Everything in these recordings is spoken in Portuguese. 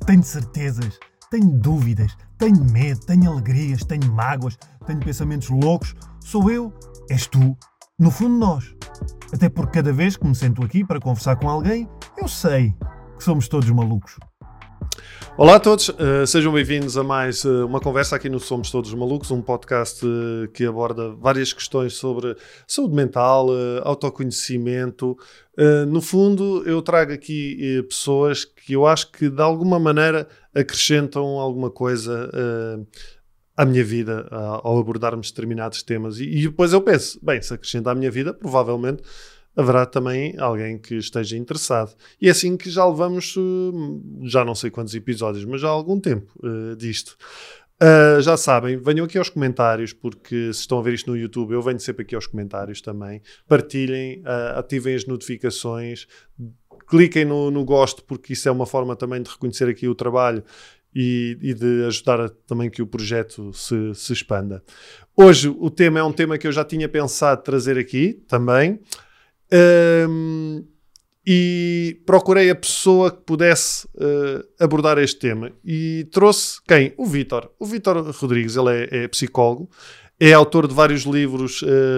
Tenho certezas, tenho dúvidas, tenho medo, tenho alegrias, tenho mágoas, tenho pensamentos loucos. Sou eu, és tu, no fundo nós. Até porque cada vez que me sento aqui para conversar com alguém, eu sei que somos todos malucos. Olá a todos, sejam bem-vindos a mais uma conversa aqui no Somos Todos Malucos, um podcast que aborda várias questões sobre saúde mental, autoconhecimento. No fundo, eu trago aqui pessoas que eu acho que de alguma maneira acrescentam alguma coisa à minha vida ao abordarmos determinados temas. E depois eu penso, bem, se acrescenta à minha vida, provavelmente haverá também alguém que esteja interessado. E é assim que já levamos, já não sei quantos episódios, mas já há algum tempo disto. Já sabem, venham aqui aos comentários, porque se estão a ver isto no YouTube, eu venho sempre aqui aos comentários também. Partilhem, ativem as notificações, cliquem no gosto, porque isso é uma forma também de reconhecer aqui o trabalho e de ajudar também que o projeto se expanda. Hoje o tema é um tema que eu já tinha pensado trazer aqui também. E procurei a pessoa que pudesse abordar este tema e trouxe quem? O Vítor Rodrigues. Ele é psicólogo, é autor de vários livros.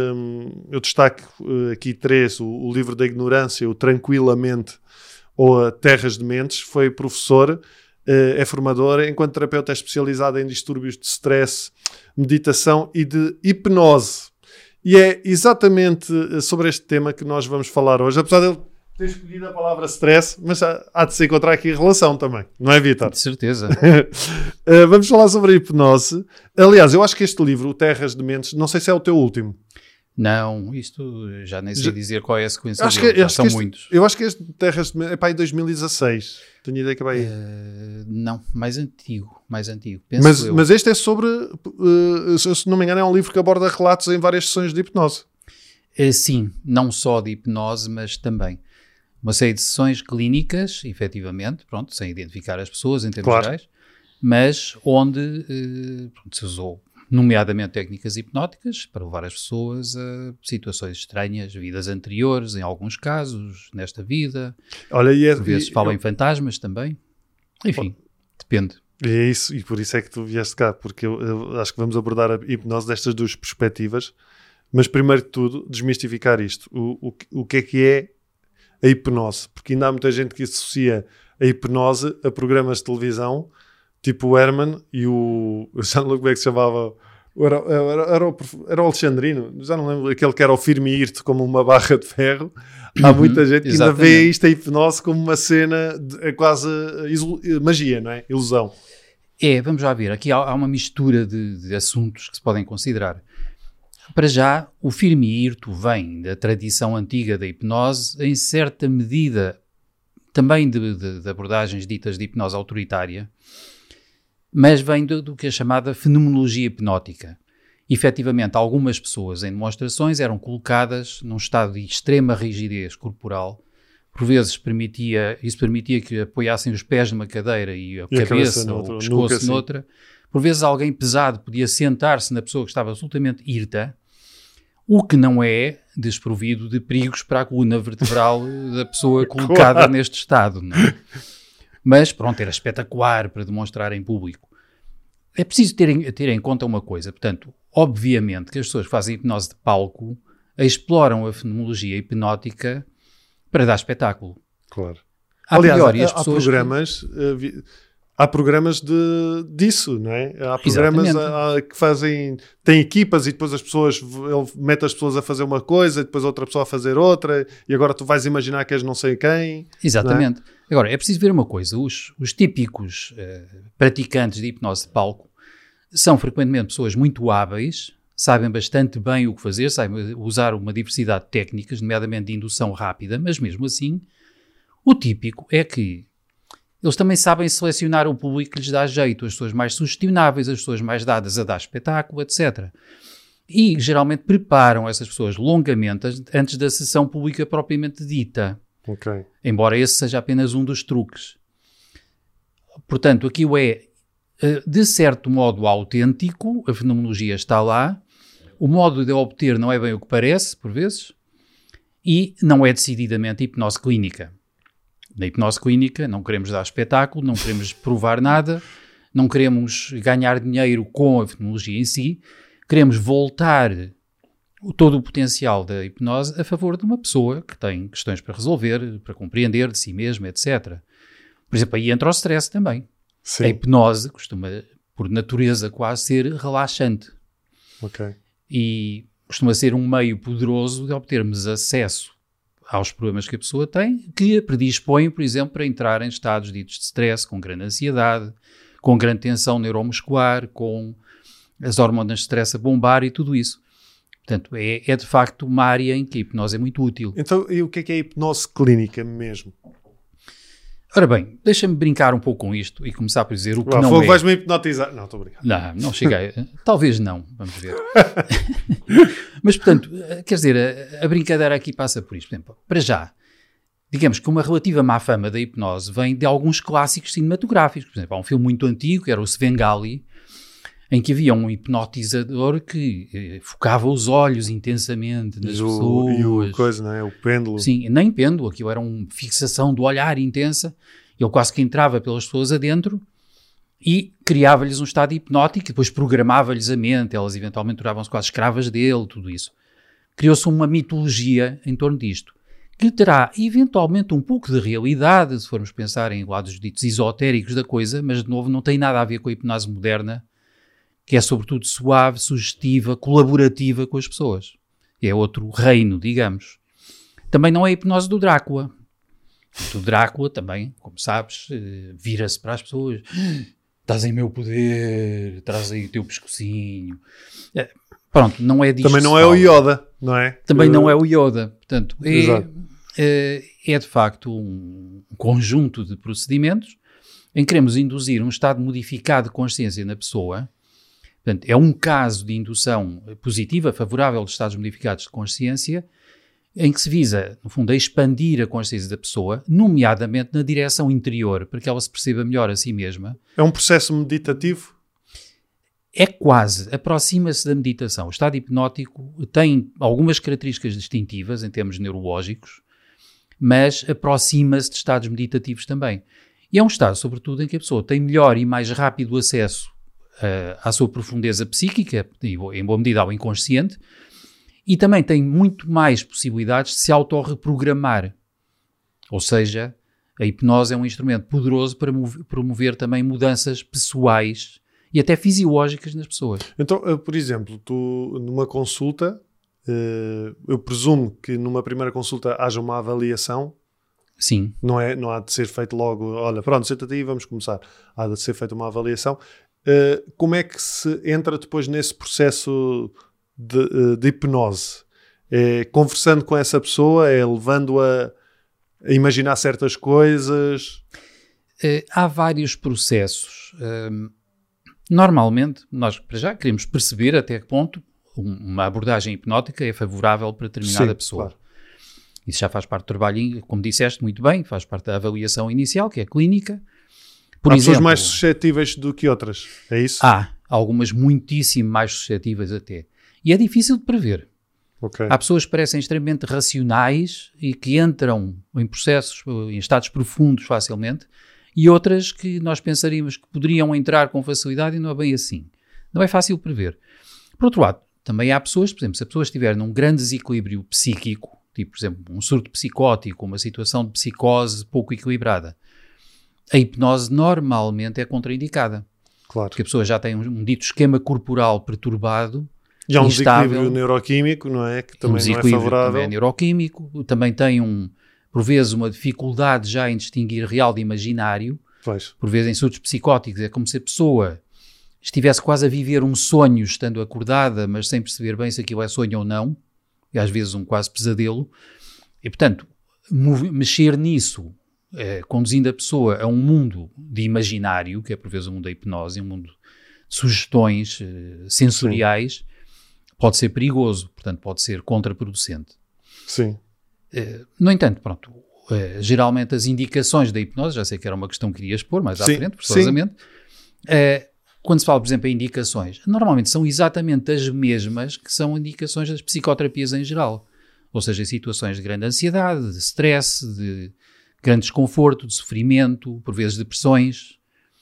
Eu destaco aqui três: o livro da ignorância, o Tranquilamente ou a Terras de Mentes. Foi professor, é formador, enquanto terapeuta é especializado em distúrbios de stress, meditação e de hipnose. E é exatamente sobre este tema que nós vamos falar hoje, apesar de ele ter escolhido a palavra stress, mas há de se encontrar aqui relação também, não é, Vítor? De certeza. Vamos falar sobre a hipnose. Aliás, eu acho que este livro, o Terras de Mentes, não sei se é o teu último. Não, isto já nem sei dizer qual é a sequência dele, são muitos. Eu acho que este Terras de Mentes é para aí 2016. Tenho ideia que é para aí. Não, mais antigo. Mas este é sobre, se não me engano, é um livro que aborda relatos em várias sessões de hipnose. Sim, não só de hipnose, mas também uma série de sessões clínicas, efetivamente, pronto, sem identificar as pessoas em termos gerais, mas onde se usou nomeadamente técnicas hipnóticas para levar as pessoas a situações estranhas, vidas anteriores, em alguns casos, nesta vida. Olha, por vezes falam em fantasmas também. Enfim, depende. É isso, e por isso é que tu vieste cá, porque eu acho que vamos abordar a hipnose destas duas perspectivas, mas primeiro de tudo, desmistificar isto. O que é a hipnose? Porque ainda há muita gente que associa a hipnose a programas de televisão, tipo o Herman e eu já não lembro como é que se chamava, era o Alexandrino, já não lembro, aquele que era o firme-irte como uma barra de ferro. Há muita gente que ainda vê isto, a hipnose, como uma cena de quase magia, não é? Ilusão. Vamos lá ver, aqui há uma mistura de assuntos que se podem considerar. Para já, o firme-irto vem da tradição antiga da hipnose, em certa medida também de abordagens ditas de hipnose autoritária, mas vem do que é chamada fenomenologia hipnótica. Efetivamente, algumas pessoas em demonstrações eram colocadas num estado de extrema rigidez corporal. Por vezes isso permitia que apoiassem os pés numa cadeira e a cabeça ou o pescoço noutra. Por vezes alguém pesado podia sentar-se na pessoa que estava absolutamente irta, o que não é desprovido de perigos para a coluna vertebral da pessoa colocada neste estado, não é? Mas, pronto, era espetacular para demonstrar em público. É preciso ter em conta uma coisa. Portanto, obviamente que as pessoas que fazem hipnose de palco exploram a fenomenologia hipnótica para dar espetáculo. Claro. Aliás, há programas disso, não é? Há programas que fazem... Tem equipas e depois ele mete as pessoas a fazer uma coisa e depois outra pessoa a fazer outra e agora tu vais imaginar que és não sei quem. Exatamente. É? Agora, é preciso ver uma coisa. Os típicos praticantes de hipnose de palco são frequentemente pessoas muito hábeis, sabem bastante bem o que fazer, sabem usar uma diversidade de técnicas, nomeadamente de indução rápida, mas mesmo assim, o típico é que eles também sabem selecionar o público que lhes dá jeito, as pessoas mais sugestionáveis, as pessoas mais dadas a dar espetáculo, etc. E geralmente preparam essas pessoas longamente antes da sessão pública propriamente dita. Okay. Embora esse seja apenas um dos truques. Portanto, aqui de certo modo autêntico, a fenomenologia está lá, o modo de obter não é bem o que parece, por vezes, e não é decididamente hipnose clínica. Na hipnose clínica não queremos dar espetáculo, não queremos provar nada, não queremos ganhar dinheiro com a fenomenologia em si, queremos voltar todo o potencial da hipnose a favor de uma pessoa que tem questões para resolver, para compreender de si mesma, etc. Por exemplo, aí entra o stress também. Sim. A hipnose costuma, por natureza quase, ser relaxante. Ok. E costuma ser um meio poderoso de obtermos acesso aos problemas que a pessoa tem, que a predispõe, por exemplo, para entrar em estados ditos de stress, com grande ansiedade, com grande tensão neuromuscular, com as hormonas de stress a bombar e tudo isso. Portanto, é de facto uma área em que a hipnose é muito útil. Então, e o que é a hipnose clínica mesmo? Ora bem, deixa-me brincar um pouco com isto e começar por dizer o que não Fogo, é. vais-me hipnotizar. Não, estou brincando. Não cheguei. Talvez não, vamos ver. Mas, portanto, quer dizer, a brincadeira aqui passa por isto. Por exemplo, para já, digamos que uma relativa má fama da hipnose vem de alguns clássicos cinematográficos. Por exemplo, há um filme muito antigo, que era o Svengali, em que havia um hipnotizador que focava os olhos intensamente nas pessoas. E o coisa, não é? O pêndulo. Sim, nem pêndulo, aquilo era uma fixação do olhar intensa. Ele quase que entrava pelas pessoas adentro e criava-lhes um estado hipnótico, e depois programava-lhes a mente, elas eventualmente tornavam-se quase escravas dele, tudo isso. Criou-se uma mitologia em torno disto, que terá eventualmente um pouco de realidade, se formos pensar em lados ditos esotéricos da coisa, mas de novo não tem nada a ver com a hipnose moderna, que é sobretudo suave, sugestiva, colaborativa com as pessoas. É outro reino, digamos. Também não é a hipnose do Drácula. O Drácula também, como sabes, vira-se para as pessoas. Estás em meu poder, traz aí o teu pescocinho. Pronto, não é disto. Também não é o Yoda, não é? Também não é o Yoda. Portanto, é de facto um conjunto de procedimentos em que queremos induzir um estado modificado de consciência na pessoa. Portanto, é um caso de indução positiva, favorável de estados modificados de consciência, em que se visa, no fundo, a expandir a consciência da pessoa, nomeadamente na direção interior, para que ela se perceba melhor a si mesma. É um processo meditativo? É quase, aproxima-se da meditação. O estado hipnótico tem algumas características distintivas em termos neurológicos, mas aproxima-se de estados meditativos também. E é um estado, sobretudo, em que a pessoa tem melhor e mais rápido acesso à sua profundeza psíquica, em boa medida ao inconsciente, e também tem muito mais possibilidades de se autorreprogramar. Ou seja, a hipnose é um instrumento poderoso para promover também mudanças pessoais e até fisiológicas nas pessoas. Então, por exemplo, tu numa consulta, eu presumo que numa primeira consulta haja uma avaliação. Sim. Não há de ser feito logo, olha, pronto, senta-te aí e vamos começar. Há de ser feita uma avaliação. Como é que se entra depois nesse processo de hipnose? É conversando com essa pessoa? É levando-a a imaginar certas coisas? Há vários processos. Normalmente, nós para já queremos perceber até que ponto uma abordagem hipnótica é favorável para determinada pessoa. Claro. Isso já faz parte do trabalho, como disseste muito bem, faz parte da avaliação inicial, que é clínica. Há pessoas mais suscetíveis do que outras, é isso? Há algumas muitíssimo mais suscetíveis até. E é difícil de prever. Okay. Há pessoas que parecem extremamente racionais e que entram em processos, em estados profundos facilmente, e outras que nós pensaríamos que poderiam entrar com facilidade e não é bem assim. Não é fácil prever. Por outro lado, também há pessoas, por exemplo, se a pessoa estiver num grande desequilíbrio psíquico, tipo, por exemplo, um surto psicótico, uma situação de psicose pouco equilibrada, a hipnose normalmente é contraindicada. Claro. Porque a pessoa já tem um dito esquema corporal perturbado. E há um desequilíbrio neuroquímico, não é? Que também não é favorável. Também é neuroquímico. Também tem, por vezes, uma dificuldade já em distinguir real de imaginário. Pois. Por vezes, em surtos psicóticos, é como se a pessoa estivesse quase a viver um sonho estando acordada, mas sem perceber bem se aquilo é sonho ou não. E às vezes um quase pesadelo. E, portanto, mexer nisso, conduzindo a pessoa a um mundo de imaginário, que é por vezes o mundo da hipnose, um mundo de sugestões sensoriais, pode ser perigoso, portanto pode ser contraproducente. Sim. No entanto, pronto, geralmente as indicações da hipnose, já sei que era uma questão que querias pôr mais à frente, forçosamente, quando se fala, por exemplo, em indicações, normalmente são exatamente as mesmas que são indicações das psicoterapias em geral. Ou seja, em situações de grande ansiedade, de stress, de grande desconforto, de sofrimento, por vezes depressões.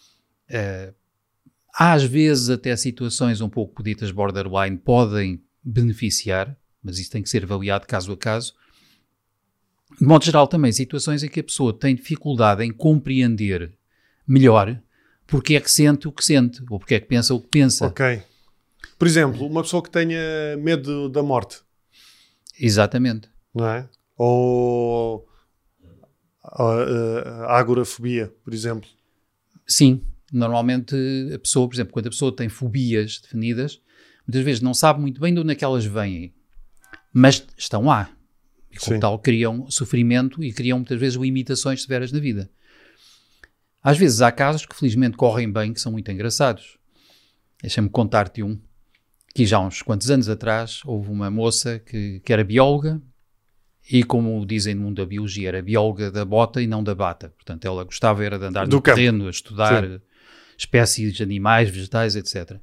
Às vezes até situações um pouco ditas borderline podem beneficiar, mas isso tem que ser avaliado caso a caso. De modo geral também, situações em que a pessoa tem dificuldade em compreender melhor porque é que sente o que sente, ou porque é que pensa o que pensa. Ok. Por exemplo, uma pessoa que tenha medo da morte. Exatamente. Não é? Ou a agorafobia, por exemplo. Sim. Normalmente a pessoa, por exemplo, quando a pessoa tem fobias definidas, muitas vezes não sabe muito bem de onde é que elas vêm, mas estão lá. E como tal criam sofrimento e criam muitas vezes limitações severas na vida. Às vezes há casos que felizmente correm bem, que são muito engraçados. Deixa-me contar-te um, que já há uns quantos anos atrás houve uma moça que era bióloga e, como dizem no mundo da biologia, era bióloga da bota e não da bata. Portanto, ela gostava era de andar no terreno, a estudar espécies de animais, vegetais, etc.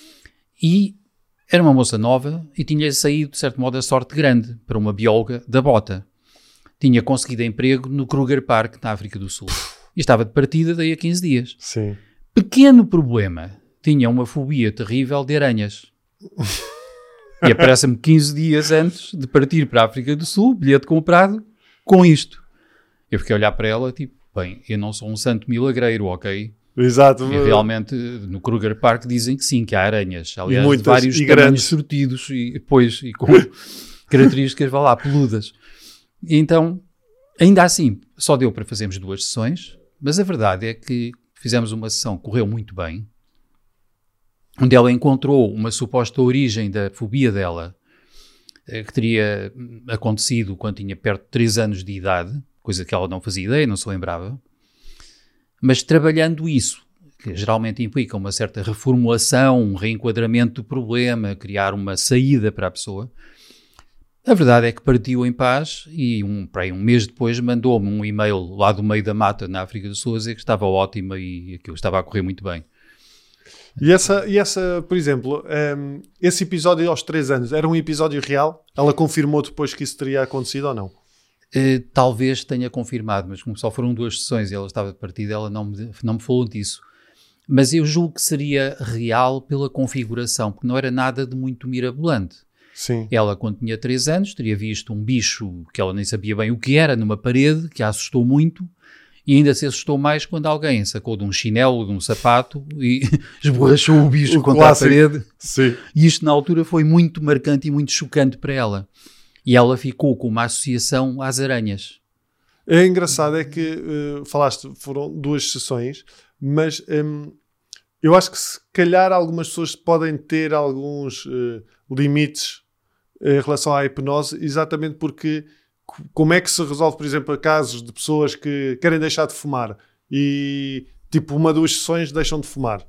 E era uma moça nova e tinha saído, de certo modo, a sorte grande para uma bióloga da bota. Tinha conseguido emprego no Kruger Park, na África do Sul. E estava de partida daí a 15 dias. Sim. Pequeno problema. Tinha uma fobia terrível de aranhas. E aparece-me 15 dias antes de partir para a África do Sul, bilhete comprado, com isto. Eu fiquei a olhar para ela, tipo, bem, eu não sou um santo milagreiro, ok? Exato. E realmente, no Kruger Park dizem que sim, que há aranhas. Aliás, muitas, de vários tamanhos grandes. sortidos e com características, vá lá, peludas. E então, ainda assim, só deu para fazermos 2 sessões, mas a verdade é que fizemos uma sessão que correu muito bem, onde ela encontrou uma suposta origem da fobia dela, que teria acontecido quando tinha perto de 3 anos de idade, coisa que ela não fazia ideia, não se lembrava. Mas trabalhando isso, que geralmente implica uma certa reformulação, um reenquadramento do problema, criar uma saída para a pessoa, a verdade é que partiu em paz e um mês depois mandou-me um e-mail lá do meio da mata na África do Sul a dizer que estava ótima e aquilo estava a correr muito bem. E essa, por exemplo, esse episódio aos 3 anos, era um episódio real? Ela confirmou depois que isso teria acontecido ou não? Talvez tenha confirmado, mas como só foram 2 sessões e ela estava de partida, ela não me falou disso. Mas eu julgo que seria real pela configuração, porque não era nada de muito mirabolante. Sim. Ela, quando tinha 3 anos, teria visto um bicho que ela nem sabia bem o que era, numa parede, que a assustou muito, e ainda se assustou mais quando alguém sacou de um chinelo, de um sapato, e esborrachou o bicho contra clássico. A parede. Sim. E isto, na altura, foi muito marcante e muito chocante para ela. E ela ficou com uma associação às aranhas. É engraçado, é que falaste, foram 2 sessões, mas eu acho que se calhar algumas pessoas podem ter alguns limites em relação à hipnose, exatamente porque como é que se resolve, por exemplo, casos de pessoas que querem deixar de fumar e tipo 1 ou 2 sessões deixam de fumar.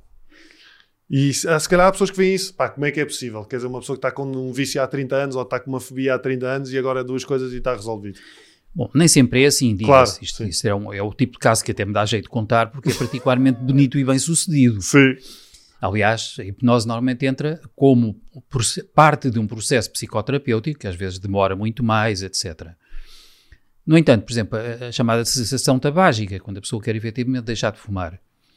E se calhar há pessoas que veem isso, pá, como é que é possível? Quer dizer, uma pessoa que está com um vício há 30 anos ou está com uma fobia há 30 anos e agora 2 coisas e está resolvido. Bom, nem sempre é assim, diga-se. Claro, isto é o tipo de caso que até me dá jeito de contar porque é particularmente bonito e bem sucedido. Sim. Aliás, a hipnose normalmente entra como parte de um processo psicoterapêutico que às vezes demora muito mais, etc. No entanto, por exemplo, a chamada cessação tabágica, quando a pessoa quer efetivamente deixar de fumar,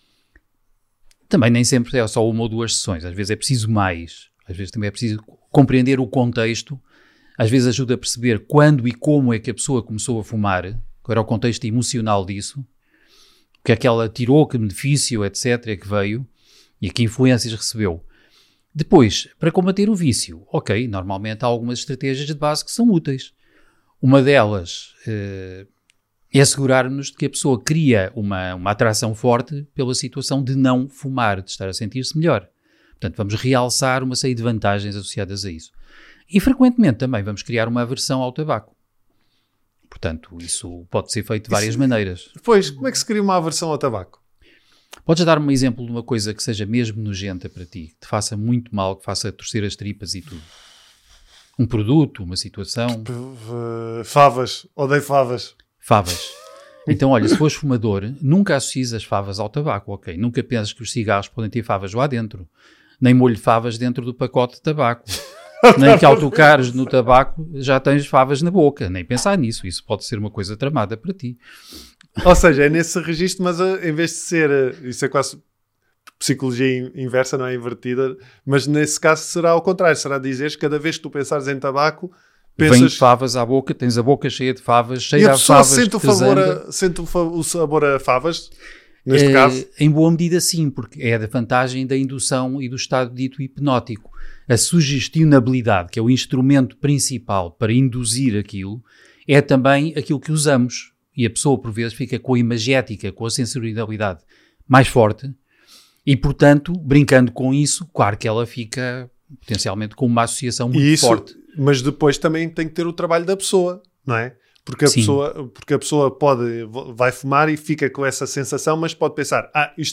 também nem sempre é só 1 ou 2 sessões, às vezes é preciso mais, às vezes também é preciso compreender o contexto, às vezes ajuda a perceber quando e como é que a pessoa começou a fumar, qual era o contexto emocional disso, o que é que ela tirou, que benefício, etc, é que veio, e que influências recebeu. Depois, para combater o vício, ok, normalmente há algumas estratégias de base que são úteis. Uma delas é assegurar-nos de que a pessoa cria uma atração forte pela situação de não fumar, de estar a sentir-se melhor. Portanto, vamos realçar uma série de vantagens associadas a isso. E, frequentemente, também vamos criar uma aversão ao tabaco. Portanto, isso pode ser feito de várias maneiras. Pois, como é que se cria uma aversão ao tabaco? Podes dar-me um exemplo de uma coisa que seja mesmo nojenta para ti, que te faça muito mal, que faça torcer as tripas e tudo? Um produto, uma situação? Favas. Odeio favas. Favas. Então, olha, se fores fumador, nunca associes as favas ao tabaco, ok? Nunca penses que os cigarros podem ter favas lá dentro. Nem molho favas dentro do pacote de tabaco. Nem que ao tocares no tabaco já tens favas na boca. Nem pensar nisso. Isso pode ser uma coisa tramada para ti. Ou seja, é nesse registro, mas em vez de ser... Isso é quase psicologia inversa, não é? Invertida. Mas nesse caso será ao contrário. Será dizeres que cada vez que tu pensares em tabaco, pensas... Vem favas à boca, tens a boca cheia de favas, E cheia a de pessoa favas. sente o sabor a favas, neste caso? Em boa medida sim, porque é da vantagem da indução e do estado dito hipnótico. A sugestionabilidade, que é o instrumento principal para induzir aquilo, é também aquilo que usamos. E a pessoa, por vezes, fica com a imagética, com a sensorialidade mais forte e, portanto, brincando com isso, claro que ela fica potencialmente com uma associação muito forte. Mas depois também tem que ter o trabalho da pessoa, não é? Porque a pessoa vai fumar e fica com essa sensação, mas pode pensar,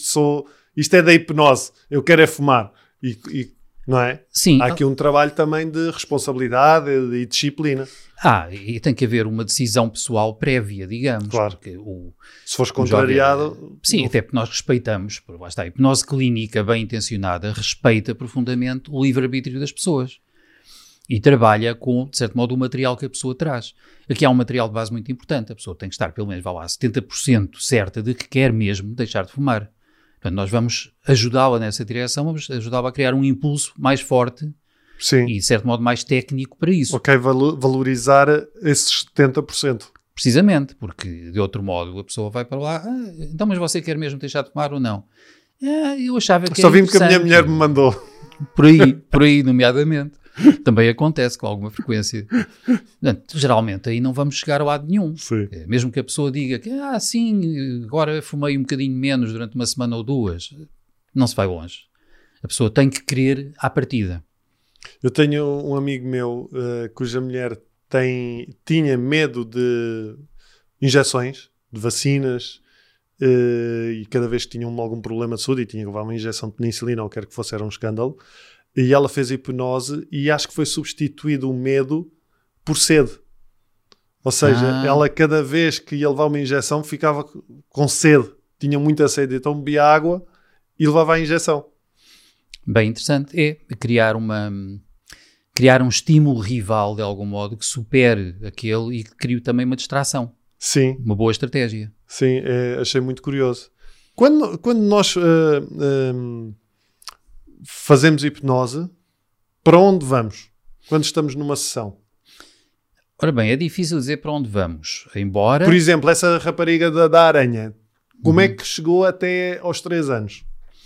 isto é da hipnose, eu quero é fumar. Não é? Sim. Há aqui um trabalho também de responsabilidade e disciplina. E tem que haver uma decisão pessoal prévia, digamos. Claro. Porque se fores contrariado... Sim, até porque nós respeitamos, lá está, a hipnose clínica bem intencionada respeita profundamente o livre-arbítrio das pessoas. E trabalha com, de certo modo, o material que a pessoa traz. Aqui há um material de base muito importante. A pessoa tem que estar, pelo menos, 70% certa de que quer mesmo deixar de fumar. Portanto, nós vamos ajudá-la nessa direção, vamos ajudá-la a criar um impulso mais forte. Sim. E, de certo modo, mais técnico para isso. Ok, valorizar esses 70%. Precisamente, porque, de outro modo, a pessoa vai para lá, então, mas você quer mesmo deixar de fumar ou não? Eu achava que só vim porque a minha mulher me mandou. Por aí, nomeadamente. Também acontece com alguma frequência. Portanto, geralmente aí não vamos chegar a lado nenhum. Sim. Mesmo que a pessoa diga que, sim, agora fumei um bocadinho menos durante uma semana ou duas, não se vai longe. A pessoa tem que querer à partida. Eu tenho um amigo meu cuja mulher tinha medo de injeções, de vacinas, e cada vez que tinha algum problema de saúde e tinha que levar uma injeção de penicilina ou quer que fosse, era um escândalo. E ela fez hipnose e acho que foi substituído o medo por sede. Ou seja, ela cada vez que ia levar uma injeção ficava com sede. Tinha muita sede, então bebia água e levava a injeção. Bem interessante. É criar um estímulo rival, de algum modo, que supere aquele e que crie também uma distração. Sim. Uma boa estratégia. Sim, achei muito curioso. Quando nós... fazemos hipnose, para onde vamos? Quando estamos numa sessão? Ora bem, é difícil dizer para onde vamos, embora... Por exemplo, essa rapariga da aranha, como é que chegou até aos 3 anos?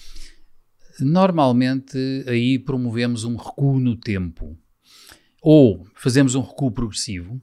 Normalmente, aí promovemos um recuo no tempo. Ou fazemos um recuo progressivo,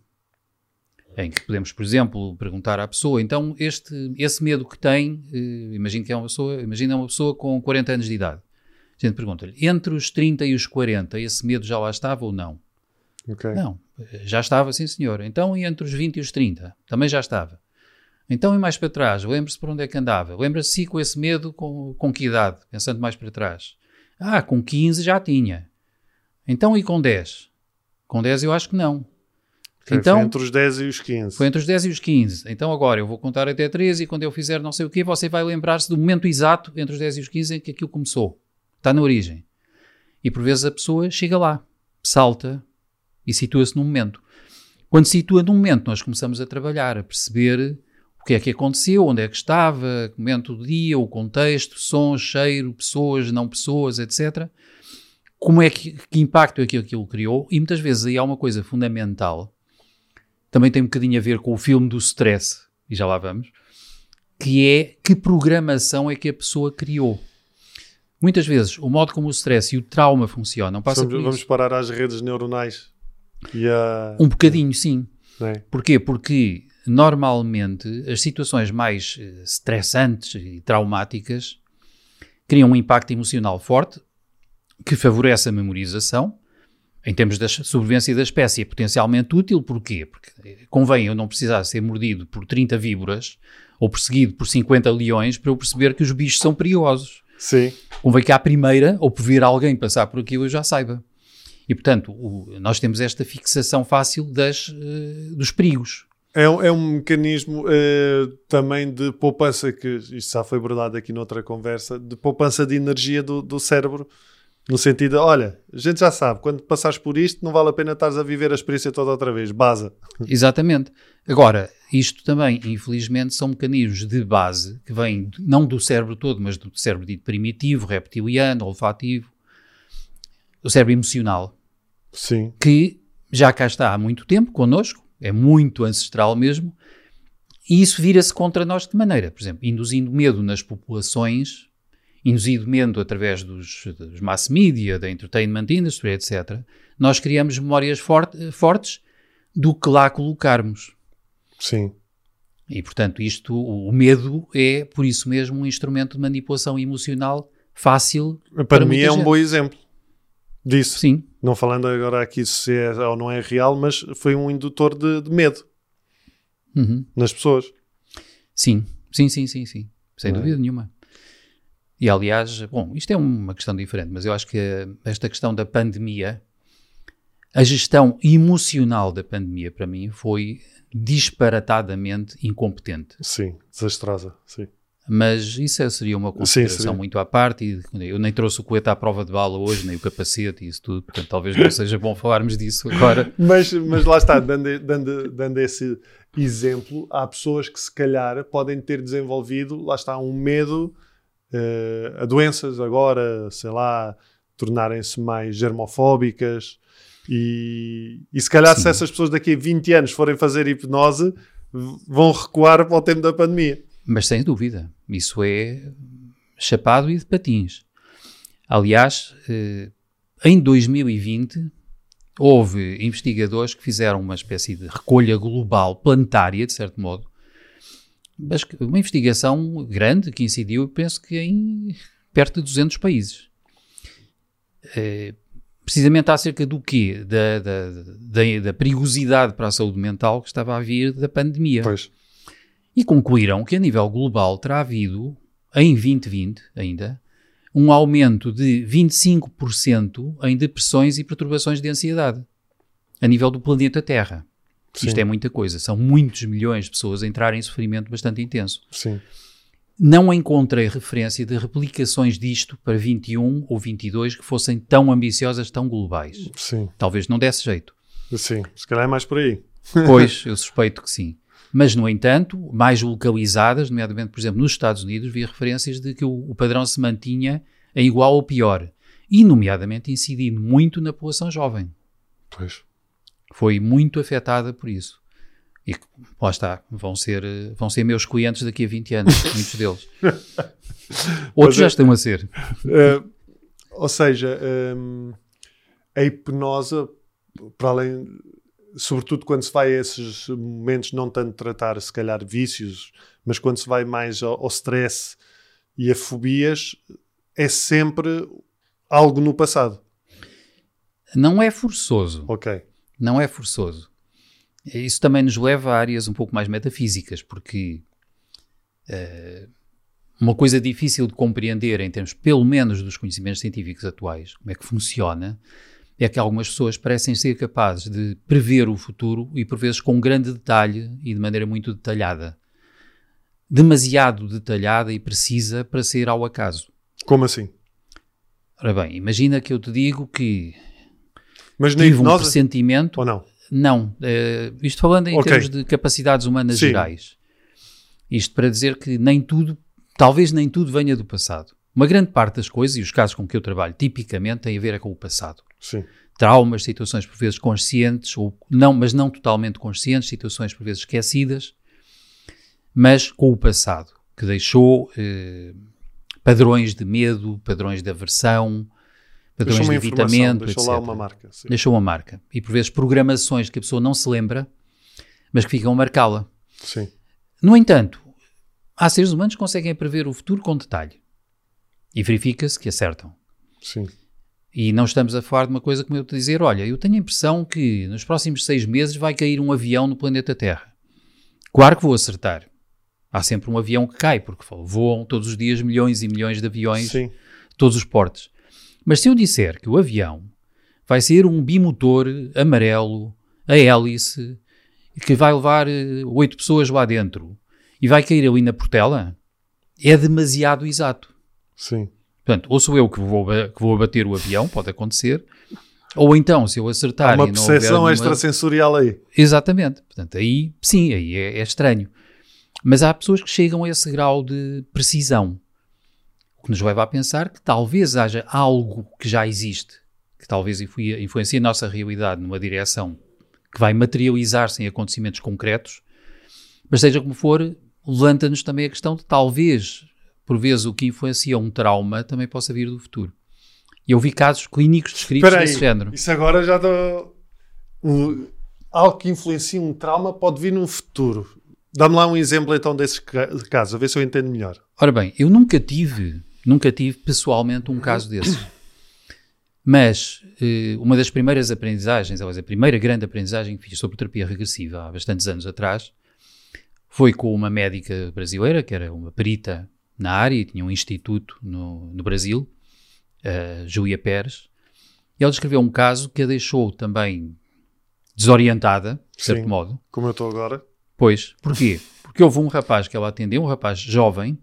em que podemos, por exemplo, perguntar à pessoa, então, esse medo que tem, imagina uma pessoa com 40 anos de idade. A gente pergunta-lhe, entre os 30 e os 40, esse medo já lá estava ou não? Okay. Não, já estava, sim senhor. Então, e entre os 20 e os 30? Também já estava. Então, e mais para trás? Lembra-se por onde é que andava? Lembra-se com esse medo com que idade? Pensando mais para trás. Com 15 já tinha. Então, e com 10? Com 10 eu acho que não. Okay, então, foi entre os 10 e os 15. Foi entre os 10 e os 15. Então agora eu vou contar até 13 e quando eu fizer não sei o quê, você vai lembrar-se do momento exato entre os 10 e os 15 em que aquilo começou. Está na origem. E por vezes a pessoa chega lá, salta e situa-se num momento. Quando se situa num momento, nós começamos a trabalhar, a perceber o que é que aconteceu, onde é que estava, momento do dia, o contexto, som, cheiro, pessoas, não pessoas, etc. Como é que impacto é que aquilo criou? E muitas vezes aí há uma coisa fundamental, também tem um bocadinho a ver com o filme do stress, e já lá vamos, que é que programação é que a pessoa criou. Muitas vezes, o modo como o stress e o trauma funcionam passa por isso. Vamos parar às redes neuronais. Um bocadinho, sim. É. Porquê? Porque, normalmente, as situações mais estressantes e traumáticas criam um impacto emocional forte que favorece a memorização. Em termos da sobrevivência da espécie, é potencialmente útil. Porquê? Porque convém eu não precisar ser mordido por 30 víboras ou perseguido por 50 leões para eu perceber que os bichos são perigosos. Sim. Convém que à primeira, ou por ver alguém passar por aquilo, eu já saiba. E, portanto, nós temos esta fixação fácil dos perigos. É um mecanismo também de poupança, que isto já foi abordado aqui noutra conversa, de poupança de energia do cérebro, No sentido de, olha, a gente já sabe, quando passares por isto, não vale a pena estares a viver a experiência toda outra vez. Baza. Exatamente. Agora, isto também, infelizmente, são mecanismos de base que vêm não do cérebro todo, mas do cérebro dito primitivo, reptiliano, olfativo, do cérebro emocional, Sim. que já cá está há muito tempo connosco, é muito ancestral mesmo, e isso vira-se contra nós de que maneira? Por exemplo, induzindo medo nas populações, induzido medo através dos mass media, da entertainment industry, etc., nós criamos memórias fortes do que lá colocarmos. Sim. E, portanto, o medo é, por isso mesmo, um instrumento de manipulação emocional fácil. Para mim é um bom exemplo disso. Sim. Não falando agora aqui se é ou não é real, mas foi um indutor de medo nas pessoas. Sim. Sem dúvida nenhuma. E, aliás, bom, isto é uma questão diferente, mas eu acho que esta questão da pandemia, a gestão emocional da pandemia, para mim, foi disparatadamente incompetente. Sim, desastrosa, sim. Mas isso seria uma consideração muito à parte, e eu nem trouxe o colete à prova de bala hoje, nem o capacete e isso tudo, portanto talvez não seja bom falarmos disso agora. Mas lá está, dando esse exemplo, há pessoas que se calhar podem ter desenvolvido, lá está, um medo a doenças agora, sei lá, tornarem-se mais germofóbicas e se calhar se essas pessoas daqui a 20 anos forem fazer hipnose vão recuar para o tempo da pandemia. Mas sem dúvida, isso é chapado e de patins. Aliás, em 2020 houve investigadores que fizeram uma espécie de recolha global, planetária, de certo modo, mas uma investigação grande que incidiu, penso que em perto de 200 países. Precisamente acerca do quê? Da perigosidade para a saúde mental que estava a vir da pandemia. Pois. E concluíram que a nível global terá havido, em 2020 ainda, um aumento de 25% em depressões e perturbações de ansiedade a nível do planeta Terra. Sim. Isto é muita coisa. São muitos milhões de pessoas a entrarem em sofrimento bastante intenso. Sim. Não encontrei referência de replicações disto para 21 ou 22 que fossem tão ambiciosas, tão globais. Sim. Talvez não desse jeito. Sim, se calhar é mais por aí. Pois, eu suspeito que sim. Mas, no entanto, mais localizadas, nomeadamente, por exemplo, nos Estados Unidos, vi referências de que o padrão se mantinha em igual ou pior. E, nomeadamente, incidindo muito na população jovem. Pois. Foi muito afetada por isso. E lá está, vão ser meus clientes daqui a 20 anos, muitos deles. Outros já estão a ser. Ou seja, a hipnose, para além, sobretudo quando se vai a esses momentos, não tanto tratar, se calhar, vícios, mas quando se vai mais ao stress e a fobias, é sempre algo no passado. Não é forçoso. Ok. Não é forçoso. Isso também nos leva a áreas um pouco mais metafísicas, porque uma coisa difícil de compreender em termos, pelo menos, dos conhecimentos científicos atuais, como é que funciona, é que algumas pessoas parecem ser capazes de prever o futuro e, por vezes, com grande detalhe e de maneira muito detalhada. Demasiado detalhada e precisa para ser ao acaso. Como assim? Ora bem, imagina que eu te digo que mas tive um pressentimento... Ou não? Não. Isto falando em termos de capacidades humanas gerais. Isto para dizer que talvez nem tudo venha do passado. Uma grande parte das coisas, e os casos com que eu trabalho, tipicamente têm a ver com o passado. Sim. Traumas, situações por vezes conscientes, ou não, mas não totalmente conscientes, situações por vezes esquecidas, mas com o passado, que deixou padrões de medo, padrões de aversão, padrões de evitamento, deixou etc. lá uma marca. Sim. Deixou uma marca. E por vezes programações que a pessoa não se lembra, mas que ficam a marcá-la. Sim. No entanto, há seres humanos que conseguem prever o futuro com detalhe. E verifica-se que acertam. Sim. E não estamos a falar de uma coisa como eu te dizer, olha, eu tenho a impressão que nos próximos 6 meses vai cair um avião no planeta Terra. Claro que vou acertar. Há sempre um avião que cai, porque voam todos os dias milhões e milhões de aviões, Sim. todos os portes. Mas se eu disser que o avião vai ser um bimotor amarelo, a hélice, que vai levar 8 pessoas lá dentro e vai cair ali na Portela, é demasiado exato. Sim. Portanto, ou sou eu que vou abater o avião, pode acontecer, ou então, se eu acertar... Há uma e não percepção houver extrasensorial aí. Exatamente. Portanto, aí, sim, aí é estranho. Mas há pessoas que chegam a esse grau de precisão, o que nos leva a pensar que talvez haja algo que já existe, que talvez influencie a nossa realidade numa direção que vai materializar-se em acontecimentos concretos, mas seja como for, levanta-nos também a questão de talvez, por vezes, o que influencia um trauma também possa vir do futuro. E eu vi casos clínicos descritos desse género. Isso agora já algo que influencia um trauma pode vir no futuro. Dá-me lá um exemplo então desses casos, a ver se eu entendo melhor. Ora bem, eu nunca tive pessoalmente um caso desses. Mas uma das primeiras aprendizagens, aliás, a primeira grande aprendizagem que fiz sobre terapia regressiva há bastantes anos atrás, foi com uma médica brasileira, que era uma perita na área e tinha um instituto no Brasil, Júlia Pérez, e ela descreveu um caso que a deixou também desorientada, de certo modo. Como eu estou agora. Pois, porquê? Porque houve um rapaz que ela atendeu, um rapaz jovem,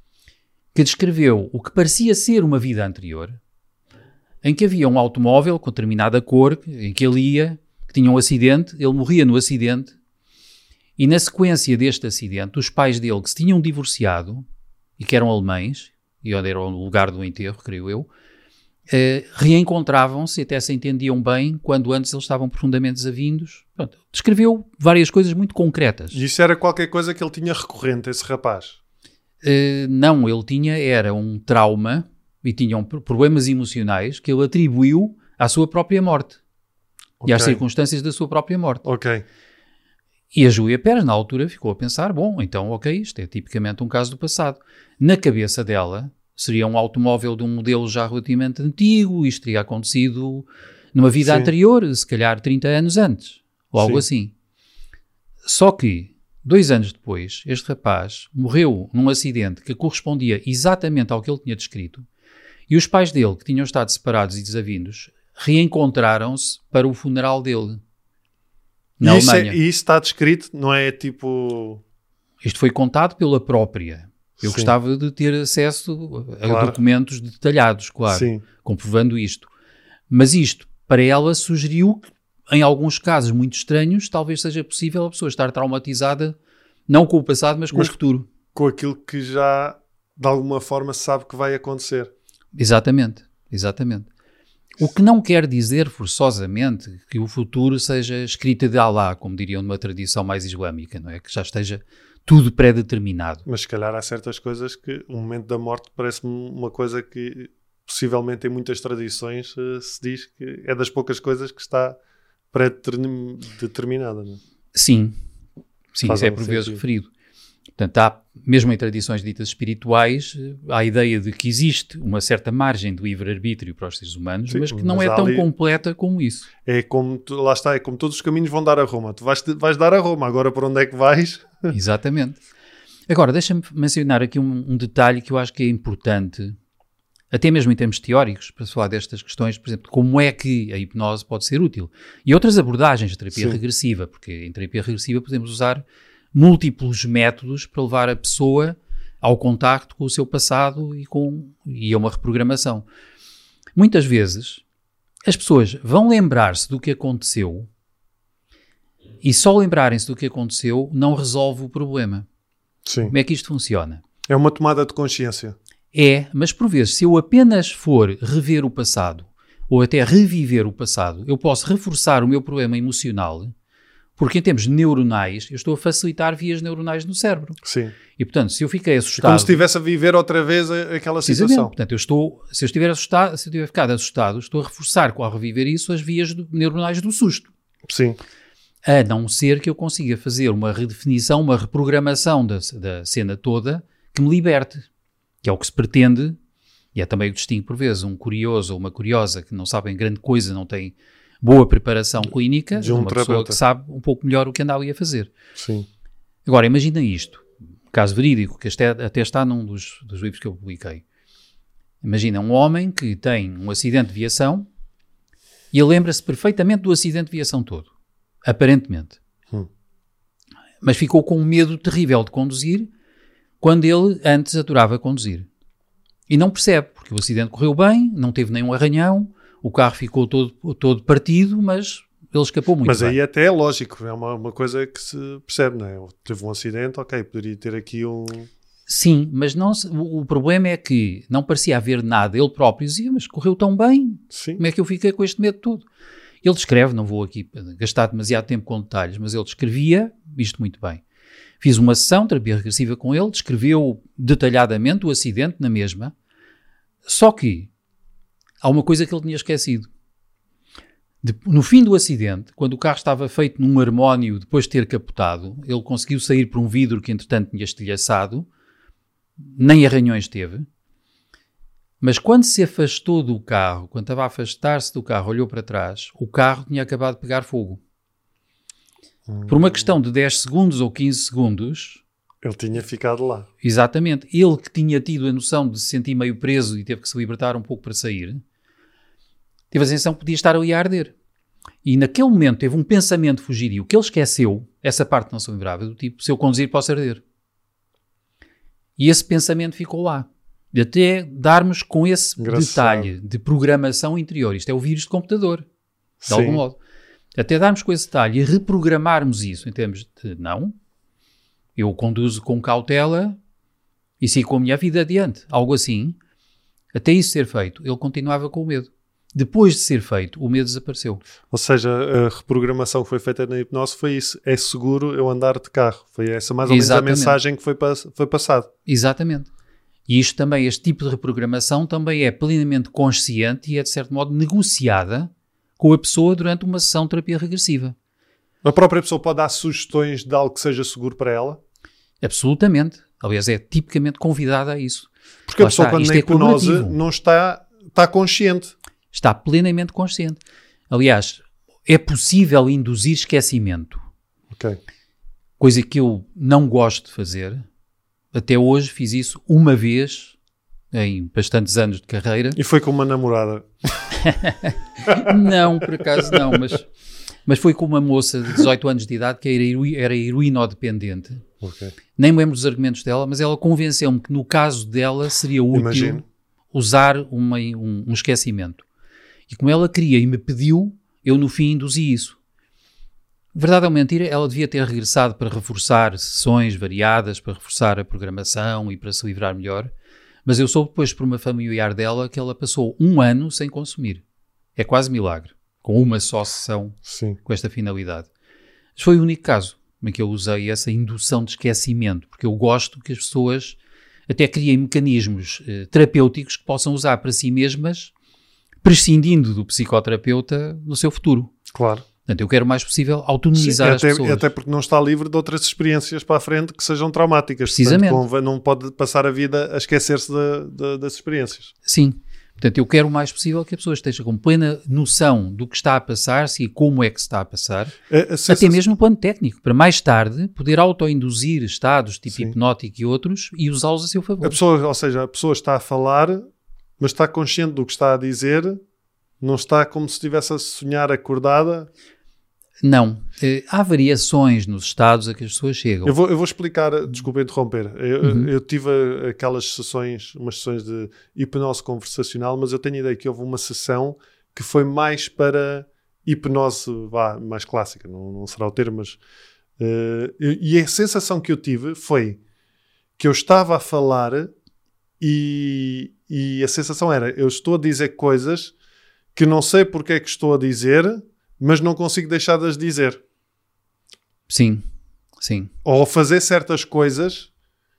que descreveu o que parecia ser uma vida anterior, em que havia um automóvel com determinada cor, em que ele ia, que tinha um acidente, ele morria no acidente, e na sequência deste acidente, os pais dele, que se tinham divorciado, e que eram alemães, e onde era o lugar do enterro, creio eu, reencontravam-se e até se entendiam bem quando antes eles estavam profundamente desavindos. Pronto, descreveu várias coisas muito concretas. E isso era qualquer coisa que ele tinha recorrente, esse rapaz? Não, ele era um trauma e tinha problemas emocionais que ele atribuiu à sua própria morte e às circunstâncias da sua própria morte. Ok. E a Júlia Pérez, na altura, ficou a pensar, bom, então, ok, isto é tipicamente um caso do passado. Na cabeça dela, seria um automóvel de um modelo já relativamente antigo, isto teria acontecido numa vida anterior, se calhar 30 anos antes, ou algo assim. Só que, 2 anos depois, este rapaz morreu num acidente que correspondia exatamente ao que ele tinha descrito, e os pais dele, que tinham estado separados e desavindos, reencontraram-se para o funeral dele, na Alemanha. E isso está descrito, não é tipo... Isto foi contado pela própria. Eu gostava de ter acesso a documentos detalhados, claro, comprovando isto. Mas isto, para ela, sugeriu que, em alguns casos muito estranhos, talvez seja possível a pessoa estar traumatizada, não com o passado, mas com o futuro. Com aquilo que já, de alguma forma, sabe que vai acontecer. Exatamente, exatamente. O que não quer dizer, forçosamente, que o futuro seja escrita de Alá, como diriam numa tradição mais islâmica, não é? Que já esteja tudo pré-determinado. Mas se calhar há certas coisas que o momento da morte parece-me uma coisa que possivelmente em muitas tradições se diz que é das poucas coisas que está pré-determinada. Não é? Sim, isso é por vezes referido. Portanto, há, mesmo em tradições ditas espirituais, há a ideia de que existe uma certa margem de livre-arbítrio para os seres humanos, mas que não é tão completa como isso. É como, lá está, é como todos os caminhos vão dar a Roma. Tu vais dar a Roma, agora para onde é que vais? Exatamente. Agora, deixa-me mencionar aqui um detalhe que eu acho que é importante, até mesmo em termos teóricos, para se falar destas questões, por exemplo, como é que a hipnose pode ser útil. E outras abordagens de terapia regressiva, porque em terapia regressiva podemos usar múltiplos métodos para levar a pessoa ao contacto com o seu passado e a uma reprogramação. Muitas vezes, as pessoas vão lembrar-se do que aconteceu e só lembrarem-se do que aconteceu não resolve o problema. Sim. Como é que isto funciona? É uma tomada de consciência. É, mas por vezes, se eu apenas for rever o passado ou até reviver o passado, eu posso reforçar o meu problema emocional. Porque em termos neuronais, eu estou a facilitar vias neuronais no cérebro. Sim. E, portanto, se eu fiquei assustado... É como se estivesse a viver outra vez aquela situação. Portanto, se eu estiver assustado, se eu tiver ficado assustado, estou a reforçar, ao reviver isso, as vias neuronais do susto. Sim. A não ser que eu consiga fazer uma redefinição, uma reprogramação da cena toda que me liberte. Que é o que se pretende, e é também o que distingue, por vezes, um curioso ou uma curiosa que não sabem grande coisa, não tem boa preparação clínica, de uma pessoa que sabe um pouco melhor o que anda ali a fazer. Sim. Agora, imagina isto, um caso verídico, que até está num dos livros que eu publiquei. Imagina um homem que tem um acidente de viação e ele lembra-se perfeitamente do acidente de viação todo, aparentemente. Mas ficou com um medo terrível de conduzir quando ele antes adorava conduzir. E não percebe, porque o acidente correu bem, não teve nenhum arranhão, o carro ficou todo partido, mas ele escapou muito Mas bem. aí até é lógico, é uma coisa que se percebe, não é? Teve um acidente, ok, poderia ter aqui um... Sim, mas não, o problema é que não parecia haver nada. Ele próprio dizia, mas correu tão bem, Sim. como é que eu fiquei com este medo todo? Ele descreve, não vou aqui gastar demasiado tempo com detalhes, mas ele descrevia isto muito bem. Fiz uma sessão de terapia regressiva com ele, descreveu detalhadamente o acidente na mesma, só que há uma coisa que ele tinha esquecido. No fim do acidente, quando o carro estava feito num harmónio depois de ter capotado, ele conseguiu sair por um vidro que entretanto tinha estilhaçado, nem arranhões teve, mas quando se afastou do carro, quando estava a afastar-se do carro, olhou para trás, o carro tinha acabado de pegar fogo. Por uma questão de 10 segundos ou 15 segundos... Ele tinha ficado lá. Exatamente. Ele que tinha tido a noção de se sentir meio preso e teve que se libertar um pouco para sair, teve a sensação que podia estar ali a arder. E naquele momento teve um pensamento fugidio que ele esqueceu, essa parte não se lembrava, do tipo, se eu conduzir posso arder. E esse pensamento ficou lá. E até darmos com esse detalhe de programação interior. Isto é o vírus de computador, de algum modo. Até darmos com esse detalhe e reprogramarmos isso em termos de, não, eu conduzo com cautela e sigo com a minha vida adiante. Algo assim. Até isso ser feito, ele continuava com o medo. Depois de ser feito, o medo desapareceu. Ou seja, a reprogramação que foi feita na hipnose foi isso. É seguro eu andar de carro. Foi essa mais ou menos a mensagem que foi passada. Exatamente. E isto também, este tipo de reprogramação também é plenamente consciente e é de certo modo negociada com a pessoa durante uma sessão de terapia regressiva. A própria pessoa pode dar sugestões de algo que seja seguro para ela? Absolutamente. Aliás, é tipicamente convidada a isso. Porque a pessoa quando na hipnose não está consciente. Está plenamente consciente. Aliás, é possível induzir esquecimento. Ok. Coisa que eu não gosto de fazer. Até hoje fiz isso uma vez em bastantes anos de carreira. E foi com uma namorada? Não, por acaso não, mas foi com uma moça de 18 anos de idade que era heroinodependente. Okay. Nem me lembro dos argumentos dela, mas ela convenceu-me que no caso dela seria útil usar um esquecimento. E como ela queria e me pediu, eu no fim induzi isso. Verdade ou mentira, ela devia ter regressado para reforçar sessões variadas, para reforçar a programação e para se livrar melhor, mas eu soube depois por uma familiar dela que ela passou 1 ano sem consumir. É quase milagre, com uma só sessão. Sim. Com esta finalidade. Mas foi o único caso em que eu usei essa indução de esquecimento, porque eu gosto que as pessoas até criem mecanismos terapêuticos que possam usar para si mesmas, prescindindo do psicoterapeuta no seu futuro. Claro. Portanto, eu quero o mais possível autonomizar as pessoas. Até porque não está livre de outras experiências para a frente que sejam traumáticas. Precisamente. Portanto, não pode passar a vida a esquecer-se das experiências. Sim. Portanto, eu quero o mais possível que a pessoa esteja com plena noção do que está a passar-se e como é que se está a passar, até mesmo no plano técnico, para mais tarde poder autoinduzir estados tipo hipnótico e outros e usá-los a seu favor. A pessoa está a falar, mas está consciente do que está a dizer, não está como se estivesse a sonhar acordada. Não. Há variações nos estados a que as pessoas chegam. Eu vou explicar, desculpa interromper. Eu tive aquelas sessões, umas sessões de hipnose conversacional, mas eu tenho a ideia que houve uma sessão que foi mais para hipnose mais clássica, não será o termo, mas... e a sensação que eu tive foi que eu estava a falar e a sensação era, eu estou a dizer coisas que não sei porque é que estou a dizer, mas não consigo deixar de as dizer. Sim, sim. Ou fazer certas coisas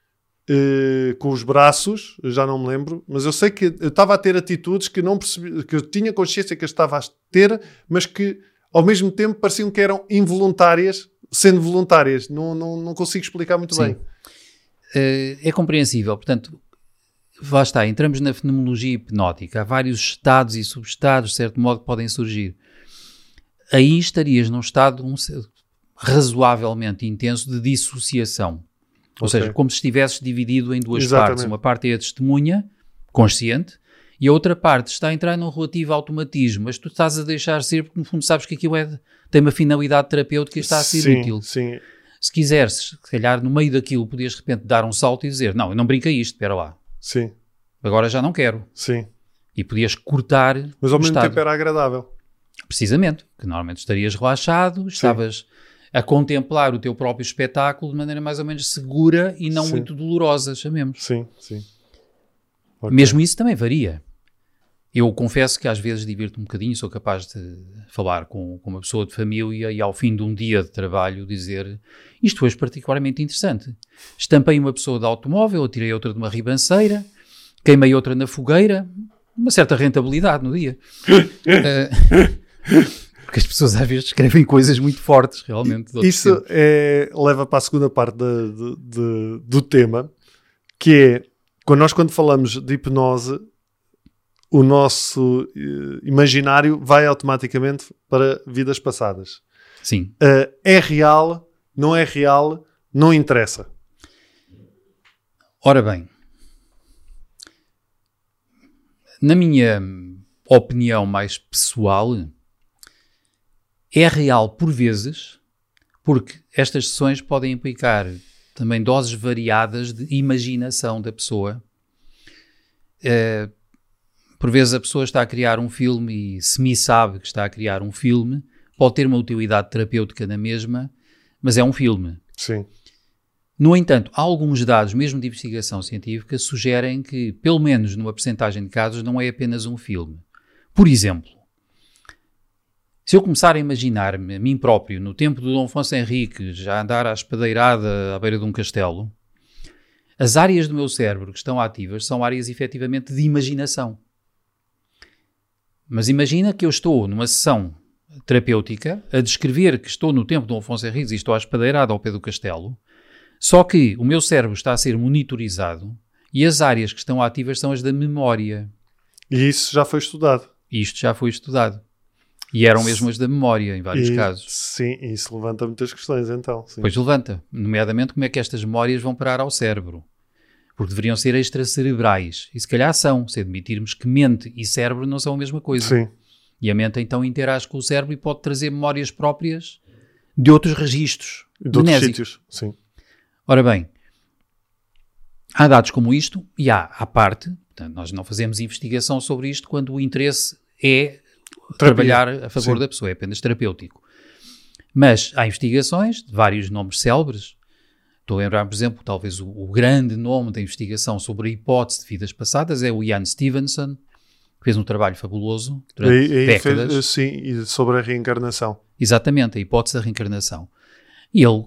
com os braços, já não me lembro, mas eu sei que eu estava a ter atitudes que não percebi, que eu tinha consciência que eu estava a ter, mas que ao mesmo tempo pareciam que eram involuntárias, sendo voluntárias. Não consigo explicar muito bem. É compreensível. Portanto, lá está, entramos na fenomenologia hipnótica. Há vários estados e subestados, de certo modo, que podem surgir. Aí estarias num estado razoavelmente intenso de dissociação. Ou seja, como se estivesses dividido em duas partes. Uma parte é a testemunha, consciente, e a outra parte está a entrar num relativo automatismo, mas tu estás a deixar ser porque no fundo sabes que aquilo tem uma finalidade terapêutica e está a ser útil. Sim. Se quiseres, se calhar no meio daquilo podias de repente dar um salto e dizer, não, eu não brinquei isto, espera lá. Sim. agora já não quero. Sim. E podias cortar Mas ao o mesmo estado. tempo era agradável. Precisamente, que normalmente estarias relaxado, estavas a contemplar o teu próprio espetáculo de maneira mais ou menos segura e não Sim. muito dolorosa, chamemos. Sim, sim. Ok. Mesmo isso também varia. Eu confesso que às vezes divirto-me um bocadinho, sou capaz de falar com uma pessoa de família e ao fim de um dia de trabalho dizer isto hoje particularmente interessante. Estampei uma pessoa de automóvel, atirei outra de uma ribanceira, queimei outra na fogueira, uma certa rentabilidade no dia. Porque as pessoas às vezes escrevem coisas muito fortes, realmente. Isso leva para a segunda parte do tema, que é, quando falamos de hipnose, o nosso imaginário vai automaticamente para vidas passadas. Sim. É real, não interessa. Ora bem, na minha opinião mais pessoal, é real por vezes, porque estas sessões podem implicar também doses variadas de imaginação da pessoa. Por vezes a pessoa está a criar um filme e semi-sabe que está a criar um filme, pode ter uma utilidade terapêutica na mesma, mas é um filme. Sim. No entanto, há alguns dados, mesmo de investigação científica, sugerem que, pelo menos numa percentagem de casos, não é apenas um filme. Por exemplo, se eu começar a imaginar-me a mim próprio, no tempo do Dom Afonso Henriques, já andar à espadeirada à beira de um castelo, as áreas do meu cérebro que estão ativas são áreas efetivamente de imaginação. Mas imagina que eu estou numa sessão terapêutica a descrever que estou no tempo de Dom Afonso Henriques e estou à espadeirada ao pé do castelo, só que o meu cérebro está a ser monitorizado e as áreas que estão ativas são as da memória. E isso já foi estudado. Isto já foi estudado. E eram mesmo as da memória, em vários casos. Sim, isso levanta muitas questões, então. Sim. Pois levanta, nomeadamente como é que estas memórias vão parar ao cérebro. Porque deveriam ser extracerebrais. E se calhar são, se admitirmos que mente e cérebro não são a mesma coisa. Sim. E a mente então interage com o cérebro e pode trazer memórias próprias de outros registros. De outros mnésicos. sítios, sim. Ora bem, há dados como isto e há à parte, portanto, nós não fazemos investigação sobre isto quando o interesse é trabalhar a favor Sim. da pessoa, é apenas terapêutico. Mas há investigações de vários nomes célebres. Estou a lembrar, por exemplo, talvez o grande nome da investigação sobre a hipótese de vidas passadas é o Ian Stevenson, que fez um trabalho fabuloso durante décadas. Sim, e sobre a reencarnação. Exatamente, a hipótese da reencarnação. E ele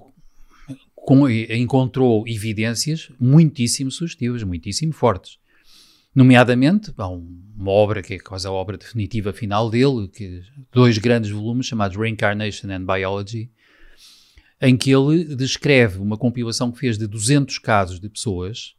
encontrou evidências muitíssimo sugestivas, muitíssimo fortes. Nomeadamente, há uma obra que é quase a obra definitiva final dele, 2 grandes volumes chamados Reincarnation and Biology, em que ele descreve uma compilação que fez de 200 casos de pessoas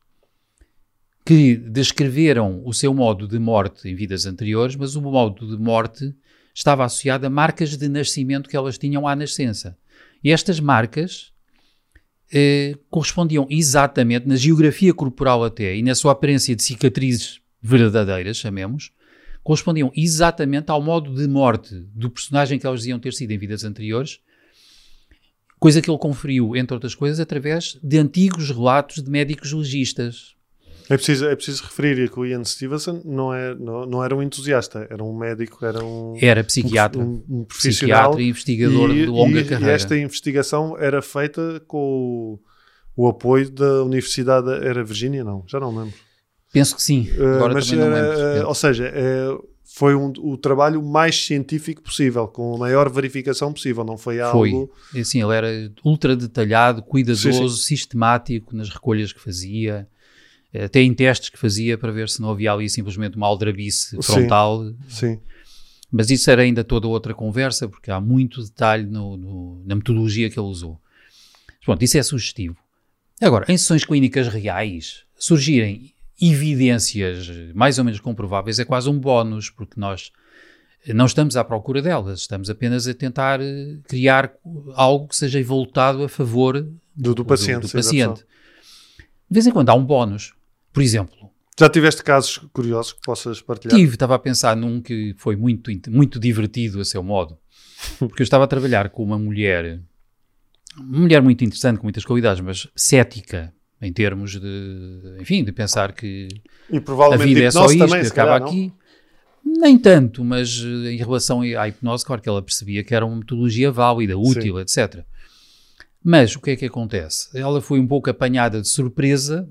que descreveram o seu modo de morte em vidas anteriores, mas o modo de morte estava associado a marcas de nascimento que elas tinham à nascença. E estas marcas correspondiam exatamente, na geografia corporal até, e na sua aparência de cicatrizes verdadeiras, chamemos, correspondiam exatamente ao modo de morte do personagem que elas diziam ter sido em vidas anteriores, coisa que ele conferiu, entre outras coisas, através de antigos relatos de médicos legistas. É preciso referir que o Ian Stevenson não era um entusiasta, era um médico, era psiquiatra, um profissional, psiquiatra e investigador de longa carreira. E esta investigação era feita com o apoio da Universidade, era Virgínia? Não, já não lembro. Penso que sim, agora mas, também não lembro. Ou seja, foi o trabalho mais científico possível, com a maior verificação possível, não foi algo... Foi, assim, ele era ultra detalhado, cuidadoso, Sim. sistemático nas recolhas que fazia, até em testes que fazia para ver se não havia ali simplesmente uma aldrabice frontal. Sim. Mas isso era ainda toda outra conversa, porque há muito detalhe na metodologia que ele usou. Pronto, isso é sugestivo. Agora, em sessões clínicas reais, surgirem evidências mais ou menos comprováveis é quase um bónus, porque nós não estamos à procura delas, estamos apenas a tentar criar algo que seja voltado a favor do paciente. De vez em quando há um bónus. Por exemplo... Já tiveste casos curiosos que possas partilhar? Estava a pensar num que foi muito, muito divertido a seu modo. Porque eu estava a trabalhar com uma mulher muito interessante, com muitas qualidades, mas cética, em termos de, enfim, de pensar que E provavelmente a vida é só hipnose isto, também, que se acaba calhar, não? aqui. Nem tanto, mas em relação à hipnose, claro que ela percebia que era uma metodologia válida, útil, etc. Mas o que é que acontece? Ela foi um pouco apanhada de surpresa.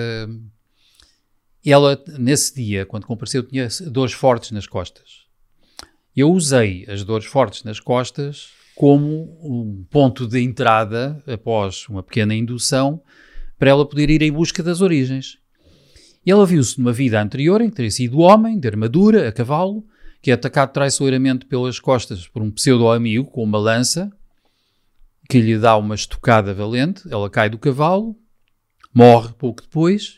Ela, nesse dia, quando compareceu, tinha dores fortes nas costas. Eu usei as dores fortes nas costas como um ponto de entrada, após uma pequena indução, para ela poder ir em busca das origens. E ela viu-se numa vida anterior, em que teria sido homem, de armadura, a cavalo, que é atacado traiçoeiramente pelas costas por um pseudo-amigo com uma lança, que lhe dá uma estocada valente. Ela cai do cavalo, morre pouco depois.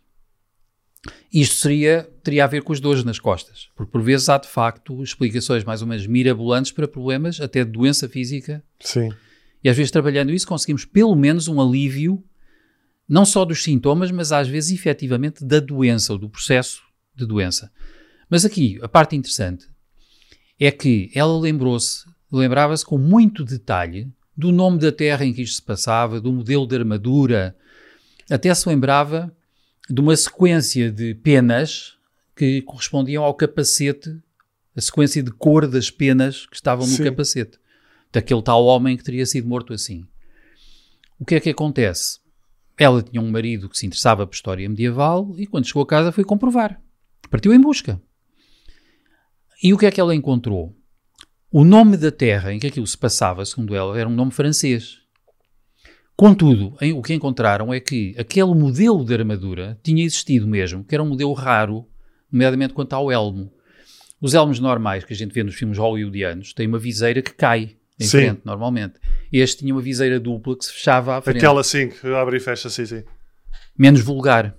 Isto teria a ver com as dores nas costas, porque por vezes há de facto explicações mais ou menos mirabolantes para problemas até de doença física. Sim. E às vezes trabalhando isso conseguimos pelo menos um alívio, não só dos sintomas, mas às vezes efetivamente da doença, ou do processo de doença. Mas aqui, a parte interessante é que ela lembrava-se com muito detalhe do nome da terra em que isto se passava, do modelo de armadura, até se lembrava de uma sequência de penas que correspondiam ao capacete, a sequência de cor das penas que estavam no capacete, daquele tal homem que teria sido morto assim. O que é que acontece? Ela tinha um marido que se interessava por história medieval e quando chegou a casa foi comprovar. Partiu em busca. E o que é que ela encontrou? O nome da terra em que aquilo se passava, segundo ela, era um nome francês. Contudo, o que encontraram é que aquele modelo de armadura tinha existido mesmo, que era um modelo raro, nomeadamente quanto ao elmo. Os elmos normais que a gente vê nos filmes hollywoodianos têm uma viseira que cai em frente, normalmente. Este tinha uma viseira dupla que se fechava à frente. Aquela sim, que abre e fecha, sim. Menos vulgar.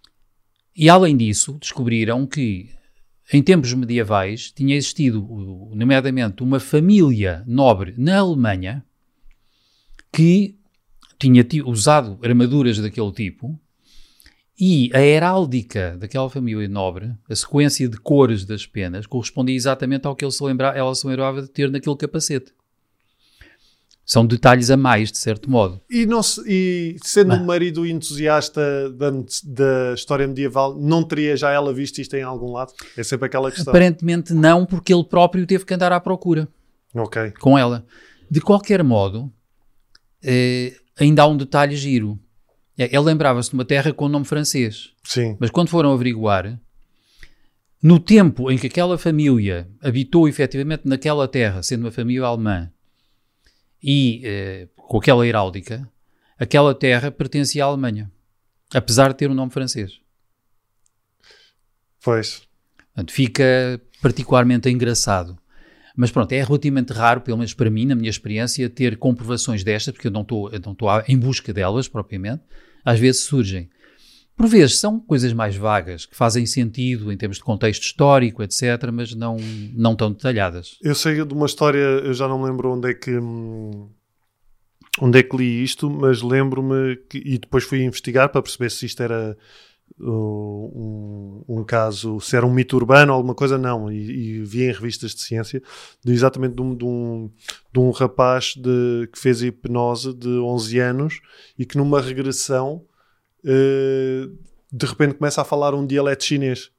E além disso, descobriram que em tempos medievais tinha existido, nomeadamente, uma família nobre na Alemanha que tinha usado armaduras daquele tipo e a heráldica daquela família nobre, a sequência de cores das penas, correspondia exatamente ao que ela se lembrava de ter naquele capacete. São detalhes a mais, de certo modo. E sendo um marido entusiasta da história medieval, não teria já ela visto isto em algum lado? É sempre aquela questão. Aparentemente não, porque ele próprio teve que andar à procura com ela. De qualquer modo, ainda há um detalhe giro. Ele lembrava-se de uma terra com nome francês. Sim. Mas quando foram averiguar, no tempo em que aquela família habitou efetivamente naquela terra, sendo uma família alemã, e com aquela heráldica, aquela terra pertencia à Alemanha, apesar de ter um nome francês. Pois. Portanto, fica particularmente engraçado. Mas pronto, é relativamente raro, pelo menos para mim, na minha experiência, ter comprovações destas, porque eu não estou em busca delas propriamente. Às vezes surgem. Por vezes são coisas mais vagas, que fazem sentido em termos de contexto histórico, etc., mas não tão detalhadas. Eu sei de uma história, eu já não me lembro onde é que li isto, mas lembro-me e depois fui investigar para perceber se isto era um caso, se era um mito urbano ou alguma coisa, não, e vi em revistas de ciência exatamente de um rapaz que fez hipnose de 11 anos e que numa regressão de repente começa a falar um dialeto chinês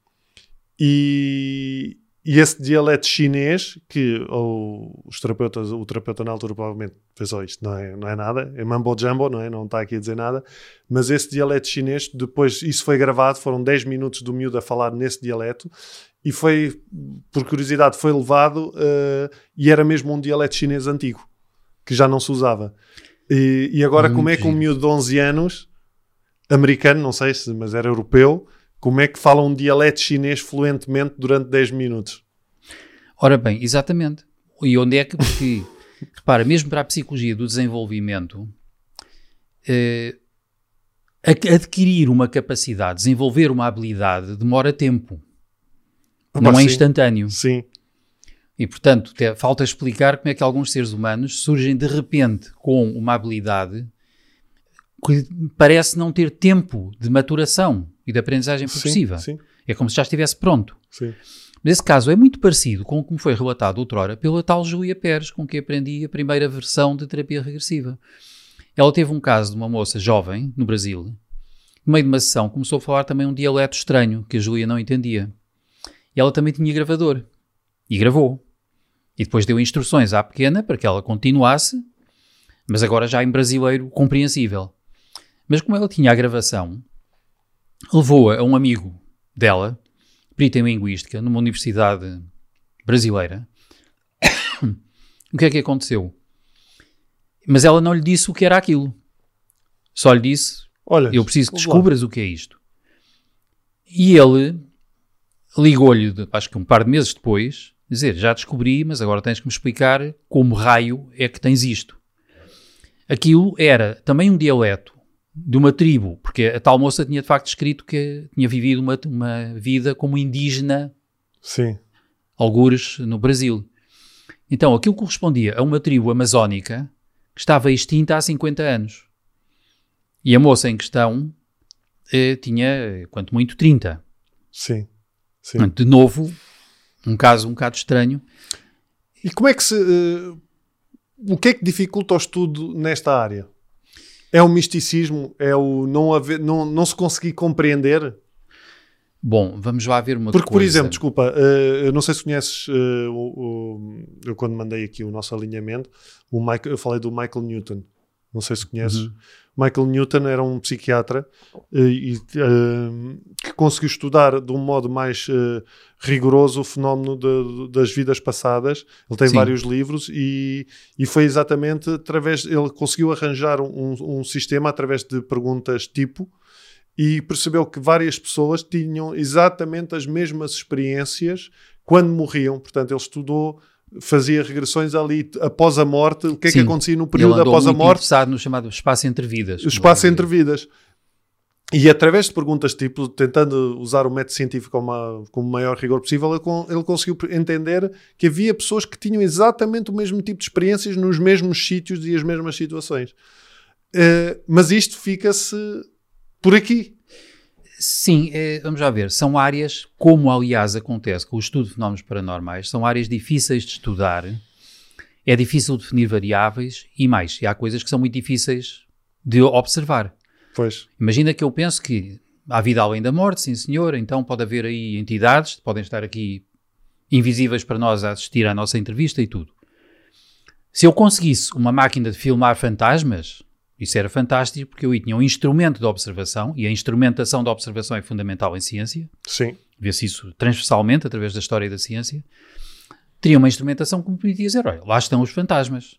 e esse dialeto chinês que o terapeuta na altura provavelmente pensou, isto não é nada, é mambo jumbo, não está aqui a dizer nada, mas esse dialeto chinês, depois isso foi gravado, foram 10 minutos do miúdo a falar nesse dialeto e foi, por curiosidade, foi levado e era mesmo um dialeto chinês antigo que já não se usava e agora como é que um miúdo de 11 anos americano, não sei se, mas era europeu, como é que fala um dialeto chinês fluentemente durante 10 minutos? Ora bem, exatamente. E onde é que... Porque, repara, mesmo para a psicologia do desenvolvimento, adquirir uma capacidade, desenvolver uma habilidade, demora tempo. Não é instantâneo. Sim. E, portanto, falta explicar como é que alguns seres humanos surgem de repente com uma habilidade que parece não ter tempo de maturação e de aprendizagem progressiva. Sim. É como se já estivesse pronto. Sim. Nesse caso, é muito parecido com o que me foi relatado outrora pela tal Júlia Pérez, com quem aprendi a primeira versão de terapia regressiva. Ela teve um caso de uma moça jovem, no Brasil, no meio de uma sessão, começou a falar também um dialeto estranho, que a Júlia não entendia. E ela também tinha gravador. E gravou. E depois deu instruções à pequena para que ela continuasse, mas agora já em brasileiro compreensível. Mas como ela tinha a gravação, levou-a a um amigo dela, perito em linguística, numa universidade brasileira. O que é que aconteceu? Mas ela não lhe disse o que era aquilo. Só lhe disse, olha, eu preciso que descubras o que é isto. E ele ligou-lhe, acho que um par de meses depois, dizer, já descobri, mas agora tens que me explicar como raio é que tens isto. Aquilo era também um dialeto de uma tribo, porque a tal moça tinha de facto escrito que tinha vivido uma vida como indígena, sim, algures no Brasil. Então aquilo correspondia a uma tribo amazónica que estava extinta há 50 anos. E a moça em questão tinha, quanto muito, 30. Sim, sim. De novo, um caso um bocado estranho. E como é que se... o que é que dificulta o estudo nesta área? É o misticismo? É o não se conseguir compreender? Bom, vamos lá ver uma coisa. Porque, por exemplo, desculpa, eu não sei se conheces, eu quando mandei aqui o nosso alinhamento, eu falei do Michael Newton. Não sei se conheces. Uhum. Michael Newton era um psiquiatra que conseguiu estudar de um modo mais rigoroso o fenómeno das vidas passadas. Ele tem vários livros e foi exatamente através... Ele conseguiu arranjar um sistema através de perguntas tipo e percebeu que várias pessoas tinham exatamente as mesmas experiências quando morriam. Portanto, ele estudou... fazia regressões ali após a morte, o que é que acontecia no período após a morte. Ele interessado no chamado espaço entre vidas. O espaço entre vidas. E através de perguntas tipo, tentando usar o método científico com o maior rigor possível, ele conseguiu entender que havia pessoas que tinham exatamente o mesmo tipo de experiências nos mesmos sítios e as mesmas situações. Mas isto fica-se por aqui. Sim, vamos já ver. São áreas, como aliás acontece com o estudo de fenómenos paranormais, são áreas difíceis de estudar, é difícil definir variáveis e mais, e há coisas que são muito difíceis de observar. Pois. Imagina que eu penso que há vida além da morte, sim senhor, então pode haver aí entidades, podem estar aqui invisíveis para nós a assistir à nossa entrevista e tudo. Se eu conseguisse uma máquina de filmar fantasmas... Isso era fantástico porque eu aí tinha um instrumento de observação e a instrumentação da observação é fundamental em ciência. Sim. Vê-se isso transversalmente através da história da ciência. Teria uma instrumentação que me permitia dizer, olha, lá estão os fantasmas.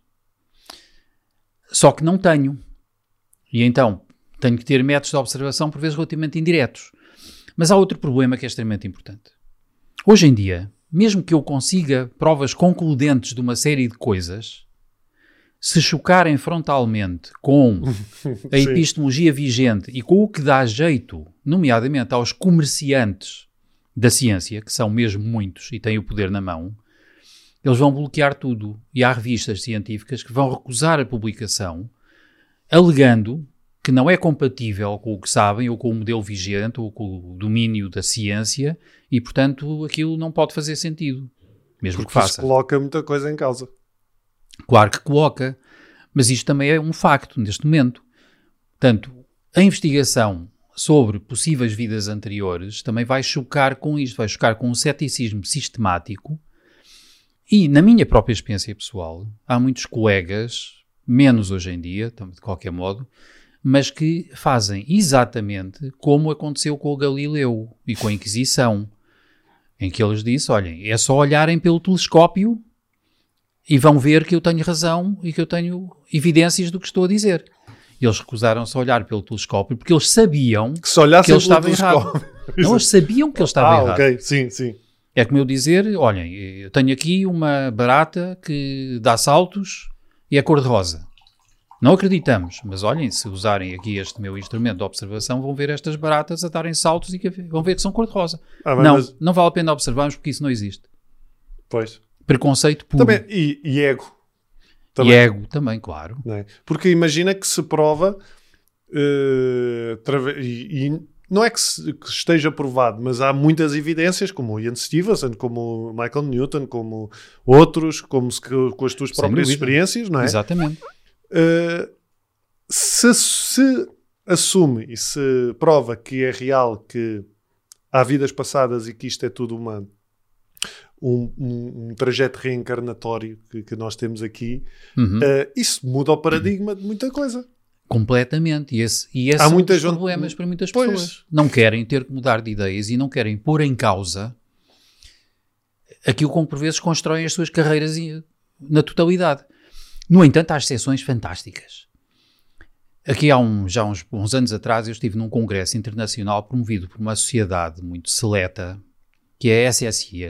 Só que não tenho. E então tenho que ter métodos de observação por vezes relativamente indiretos. Mas há outro problema que é extremamente importante. Hoje em dia, mesmo que eu consiga provas concludentes de uma série de coisas... se chocarem frontalmente com a epistemologia vigente e com o que dá jeito, nomeadamente aos comerciantes da ciência, que são mesmo muitos e têm o poder na mão, eles vão bloquear tudo. E há revistas científicas que vão recusar a publicação, alegando que não é compatível com o que sabem, ou com o modelo vigente, ou com o domínio da ciência, e, portanto, aquilo não pode fazer sentido. Mesmo porque que faça. Isso coloca muita coisa em causa. Claro que coloca, mas isto também é um facto neste momento. Portanto, a investigação sobre possíveis vidas anteriores também vai chocar com isto, vai chocar com um ceticismo sistemático e, na minha própria experiência pessoal, há muitos colegas, menos hoje em dia, de qualquer modo, mas que fazem exatamente como aconteceu com o Galileu e com a Inquisição, em que eles disseram, olhem, é só olharem pelo telescópio e vão ver que eu tenho razão e que eu tenho evidências do que estou a dizer. E eles recusaram-se a olhar pelo telescópio porque eles sabiam que ele estava errado. Não, eles sabiam que ele estava errado. Ok, sim, sim. É como eu dizer, olhem, eu tenho aqui uma barata que dá saltos e é cor-de-rosa. Não acreditamos, mas olhem, se usarem aqui este meu instrumento de observação, vão ver estas baratas a darem saltos e vão ver que são cor-de-rosa. Não vale a pena observarmos porque isso não existe. Pois. Preconceito puro. Também, e ego. Também. E ego também, claro. Não é? Porque imagina que se prova não é que esteja provado, mas há muitas evidências, como o Ian Stevenson, como o Michael Newton, como outros, com as tuas próprias experiências, não é? Exatamente. se assume e se prova que é real, que há vidas passadas e que isto é tudo um trajeto reencarnatório que nós temos aqui, isso muda o paradigma de muita coisa. Completamente. E esse há muitos problemas para muitas pessoas. Não querem ter que mudar de ideias e não querem pôr em causa aquilo com que por vezes constroem as suas carreiras na totalidade. No entanto, há exceções fantásticas. Aqui há uns anos atrás eu estive num congresso internacional promovido por uma sociedade muito seleta, que é a SSI, a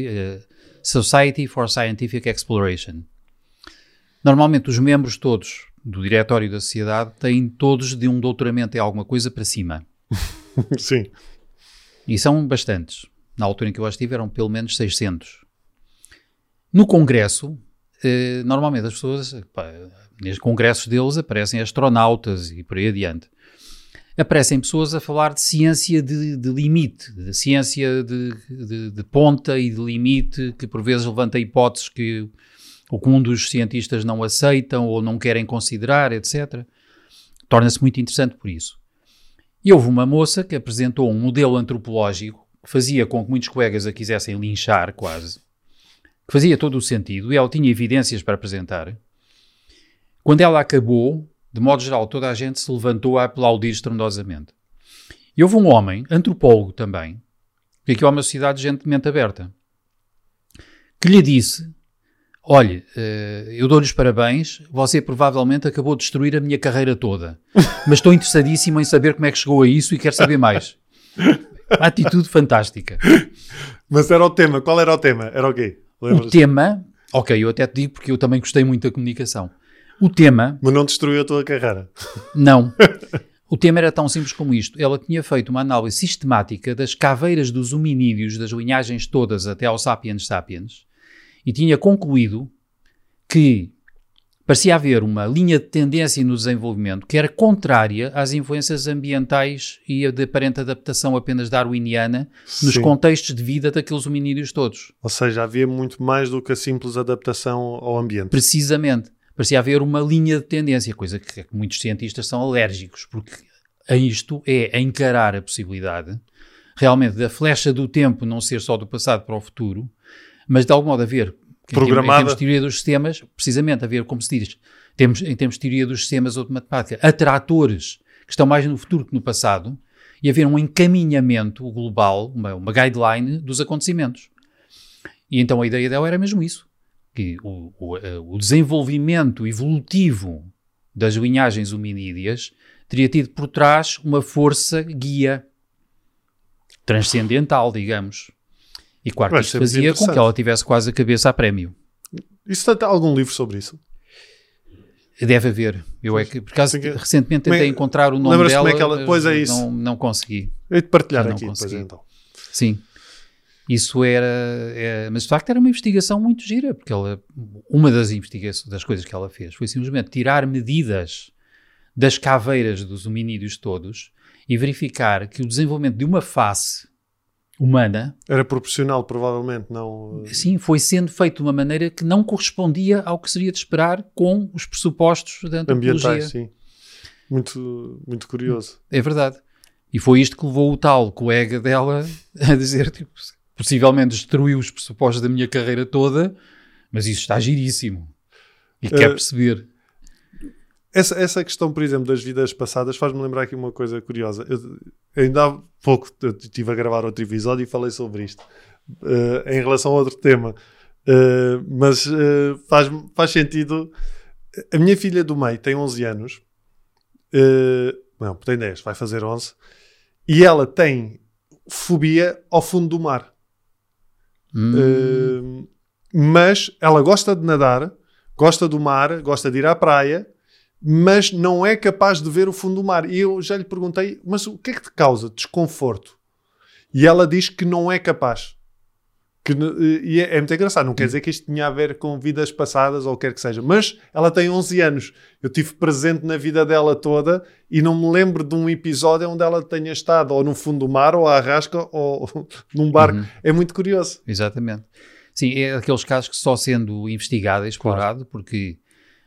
Society for Scientific Exploration. Normalmente os membros todos do diretório da sociedade têm todos de um doutoramento em alguma coisa para cima. Sim. E são bastantes. Na altura em que eu estive eram pelo menos 600. No congresso, normalmente as pessoas, nos congressos deles aparecem astronautas e por aí adiante. Aparecem pessoas a falar de ciência de limite, de ciência de ponta e de limite, que por vezes levanta hipóteses que um dos cientistas não aceitam ou não querem considerar, etc. Torna-se muito interessante por isso. E houve uma moça que apresentou um modelo antropológico que fazia com que muitos colegas a quisessem linchar quase, que fazia todo o sentido, e ela tinha evidências para apresentar. Quando ela acabou, de modo geral, toda a gente se levantou a aplaudir estrondosamente. E houve um homem, antropólogo também, que aqui é uma sociedade de gente de mente aberta, que lhe disse: olha, eu dou-lhe os parabéns, você provavelmente acabou de destruir a minha carreira toda, mas estou interessadíssimo em saber como é que chegou a isso e quero saber mais. Uma atitude fantástica. Mas era o tema. Qual era o tema? Era o quê? O tema, ok, eu até te digo porque eu também gostei muito da comunicação. O tema... Mas não destruiu a tua carreira? Não. O tema era tão simples como isto. Ela tinha feito uma análise sistemática das caveiras dos hominídeos, das linhagens todas até ao Sapiens sapiens, e tinha concluído que parecia haver uma linha de tendência no desenvolvimento que era contrária às influências ambientais e a de aparente adaptação apenas darwiniana nos contextos de vida daqueles hominídeos todos. Ou seja, havia muito mais do que a simples adaptação ao ambiente. Precisamente. Parecia haver uma linha de tendência, coisa que muitos cientistas são alérgicos, porque a isto é encarar a possibilidade realmente da flecha do tempo não ser só do passado para o futuro, mas de algum modo haver, programada. Em termos de teoria dos sistemas, precisamente haver, como se diz, em termos de teoria dos sistemas ou de matemática, atratores que estão mais no futuro que no passado, e haver um encaminhamento global, uma guideline dos acontecimentos. E então a ideia dela era mesmo isso, que o desenvolvimento evolutivo das linhagens hominídeas teria tido por trás uma força guia transcendental, digamos. E claro que isto fazia com que ela tivesse quase a cabeça a prémio. Isso tem algum livro sobre isso? Deve haver. Eu por acaso recentemente tentei encontrar o nome dela, como é que ela... Pois é isso. Não consegui. Eu te partilhar aqui depois então. Sim. Isso mas de facto era uma investigação muito gira, porque uma das coisas que ela fez foi simplesmente tirar medidas das caveiras dos hominídeos todos e verificar que o desenvolvimento de uma face humana... Era proporcional, provavelmente, não... Sim, foi sendo feito de uma maneira que não correspondia ao que seria de esperar com os pressupostos da antropologia. Ambientais, sim. Muito, muito curioso. É verdade. E foi isto que levou o tal colega dela a dizer, tipo, possivelmente destruiu os pressupostos da minha carreira toda, mas isso está giríssimo. E quer perceber. Essa questão, por exemplo, das vidas passadas faz-me lembrar aqui uma coisa curiosa. Eu ainda há pouco estive a gravar outro episódio e falei sobre isto, em relação a outro tema. Mas faz sentido. A minha filha do meio tem 11 anos. Não, tem 10, vai fazer 11. E ela tem fobia ao fundo do mar. Mas ela gosta de nadar, gosta do mar, gosta de ir à praia, mas não é capaz de ver o fundo do mar. E eu já lhe perguntei, mas o que é que te causa desconforto? E ela diz que não é capaz. E é muito engraçado. Não quer dizer que isto tinha a ver com vidas passadas ou o que quer que seja. Mas ela tem 11 anos. Eu estive presente na vida dela toda e não me lembro de um episódio onde ela tenha estado ou no fundo do mar, ou à rasca, ou num barco. É muito curioso. Exatamente. Sim, é aqueles casos que só sendo investigado e explorado, porque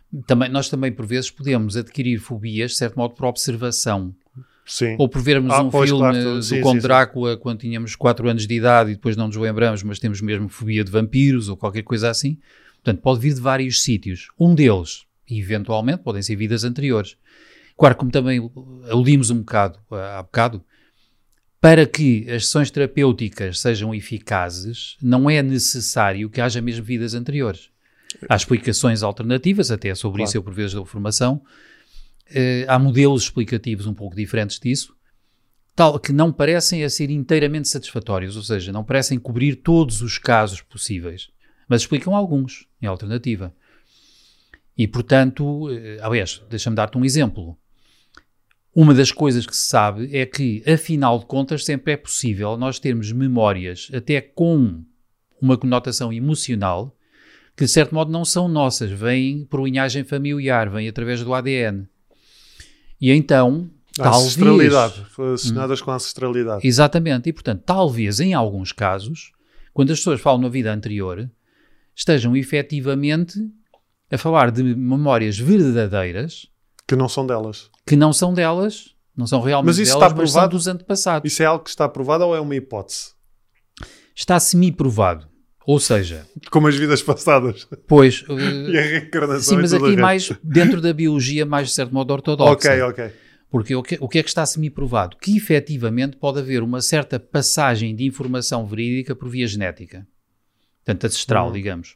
Nós também, por vezes, podemos adquirir fobias, de certo modo, por observação. Sim. Ou por vermos um pois, filme claro, do Conde Drácula quando tínhamos 4 anos de idade e depois não nos lembramos, mas temos mesmo fobia de vampiros ou qualquer coisa assim. Portanto, pode vir de vários sítios. Um deles, eventualmente, podem ser vidas anteriores. Claro, como também aludimos um bocado há bocado, para que as sessões terapêuticas sejam eficazes, não é necessário que haja mesmo vidas anteriores. Há explicações alternativas, até sobre isso eu por vezes dou formação. Há modelos explicativos um pouco diferentes disso, tal que não parecem a ser inteiramente satisfatórios, ou seja, não parecem cobrir todos os casos possíveis, mas explicam alguns, em alternativa. E, portanto, aliás, deixa-me dar-te um exemplo. Uma das coisas que se sabe é que, afinal de contas, sempre é possível nós termos memórias, até com uma conotação emocional, que de certo modo não são nossas, vêm por linhagem familiar, vêm através do ADN. E então, talvez... Ancestralidade, relacionadas com a ancestralidade. Exatamente, e portanto, talvez em alguns casos, quando as pessoas falam na vida anterior, estejam efetivamente a falar de memórias verdadeiras que não são delas. Que não são delas, não são realmente mas isso delas, está mas provado? são dos antepassados. Isso é algo que está provado ou é uma hipótese? Está semi-provado. Ou seja... Como as vidas passadas. Pois... e a reencarnação. Sim, mas aqui mais dentro da biologia, mais de certo modo ortodoxa. Ok. Porque o que é que está semi-provado? Que efetivamente pode haver uma certa passagem de informação verídica por via genética. Portanto, ancestral, digamos.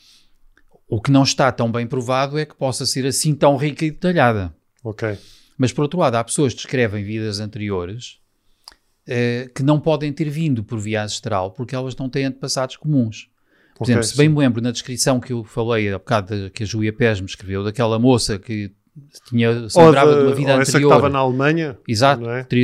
O que não está tão bem provado é que possa ser assim tão rica e detalhada. Ok. Mas, por outro lado, há pessoas que descrevem vidas anteriores que não podem ter vindo por via ancestral porque elas não têm antepassados comuns. Por exemplo, se bem me lembro na descrição que eu falei há bocado que a Júlia Pés me escreveu, daquela moça que se lembrava de uma vida anterior. Essa que estava na Alemanha. Exato, não é? que teria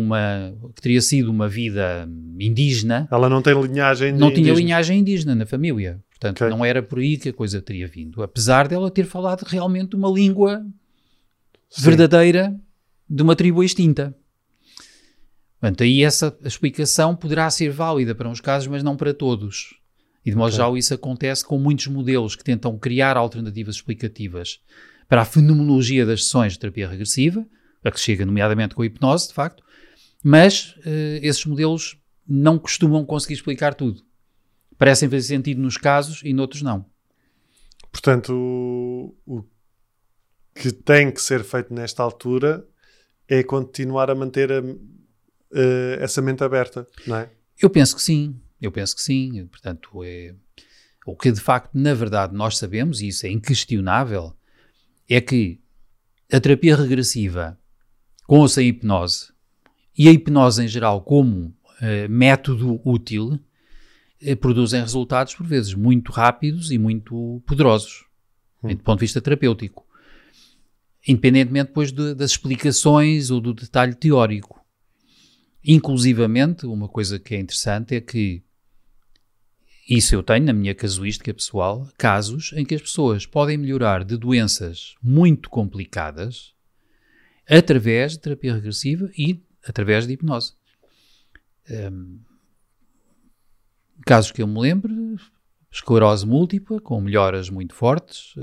sido uma vida indígena. Ela não tem linhagem indígena. Não tinha linhagem indígena na família. Portanto, não era por aí que a coisa teria vindo. Apesar dela ter falado realmente uma língua verdadeira de uma tribo extinta. Portanto, aí essa explicação poderá ser válida para uns casos, mas não para todos. E de modo geral isso acontece com muitos modelos que tentam criar alternativas explicativas para a fenomenologia das sessões de terapia regressiva, a que chega nomeadamente com a hipnose, de facto, mas esses modelos não costumam conseguir explicar tudo. Parecem fazer sentido nos casos e noutros não. Portanto, o que tem que ser feito nesta altura é continuar a manter essa mente aberta, não é? Eu penso que sim. Portanto, o que de facto, na verdade, nós sabemos, e isso é inquestionável, é que a terapia regressiva, com ou sem hipnose, e a hipnose em geral como método útil, produzem resultados, por vezes, muito rápidos e muito poderosos, do ponto de vista terapêutico. Independentemente, depois, das explicações ou do detalhe teórico. Inclusivamente, uma coisa que é interessante é que, isso eu tenho na minha casuística pessoal, casos em que as pessoas podem melhorar de doenças muito complicadas através de terapia regressiva e através de hipnose. Casos que eu me lembro, esclerose múltipla, com melhoras muito fortes,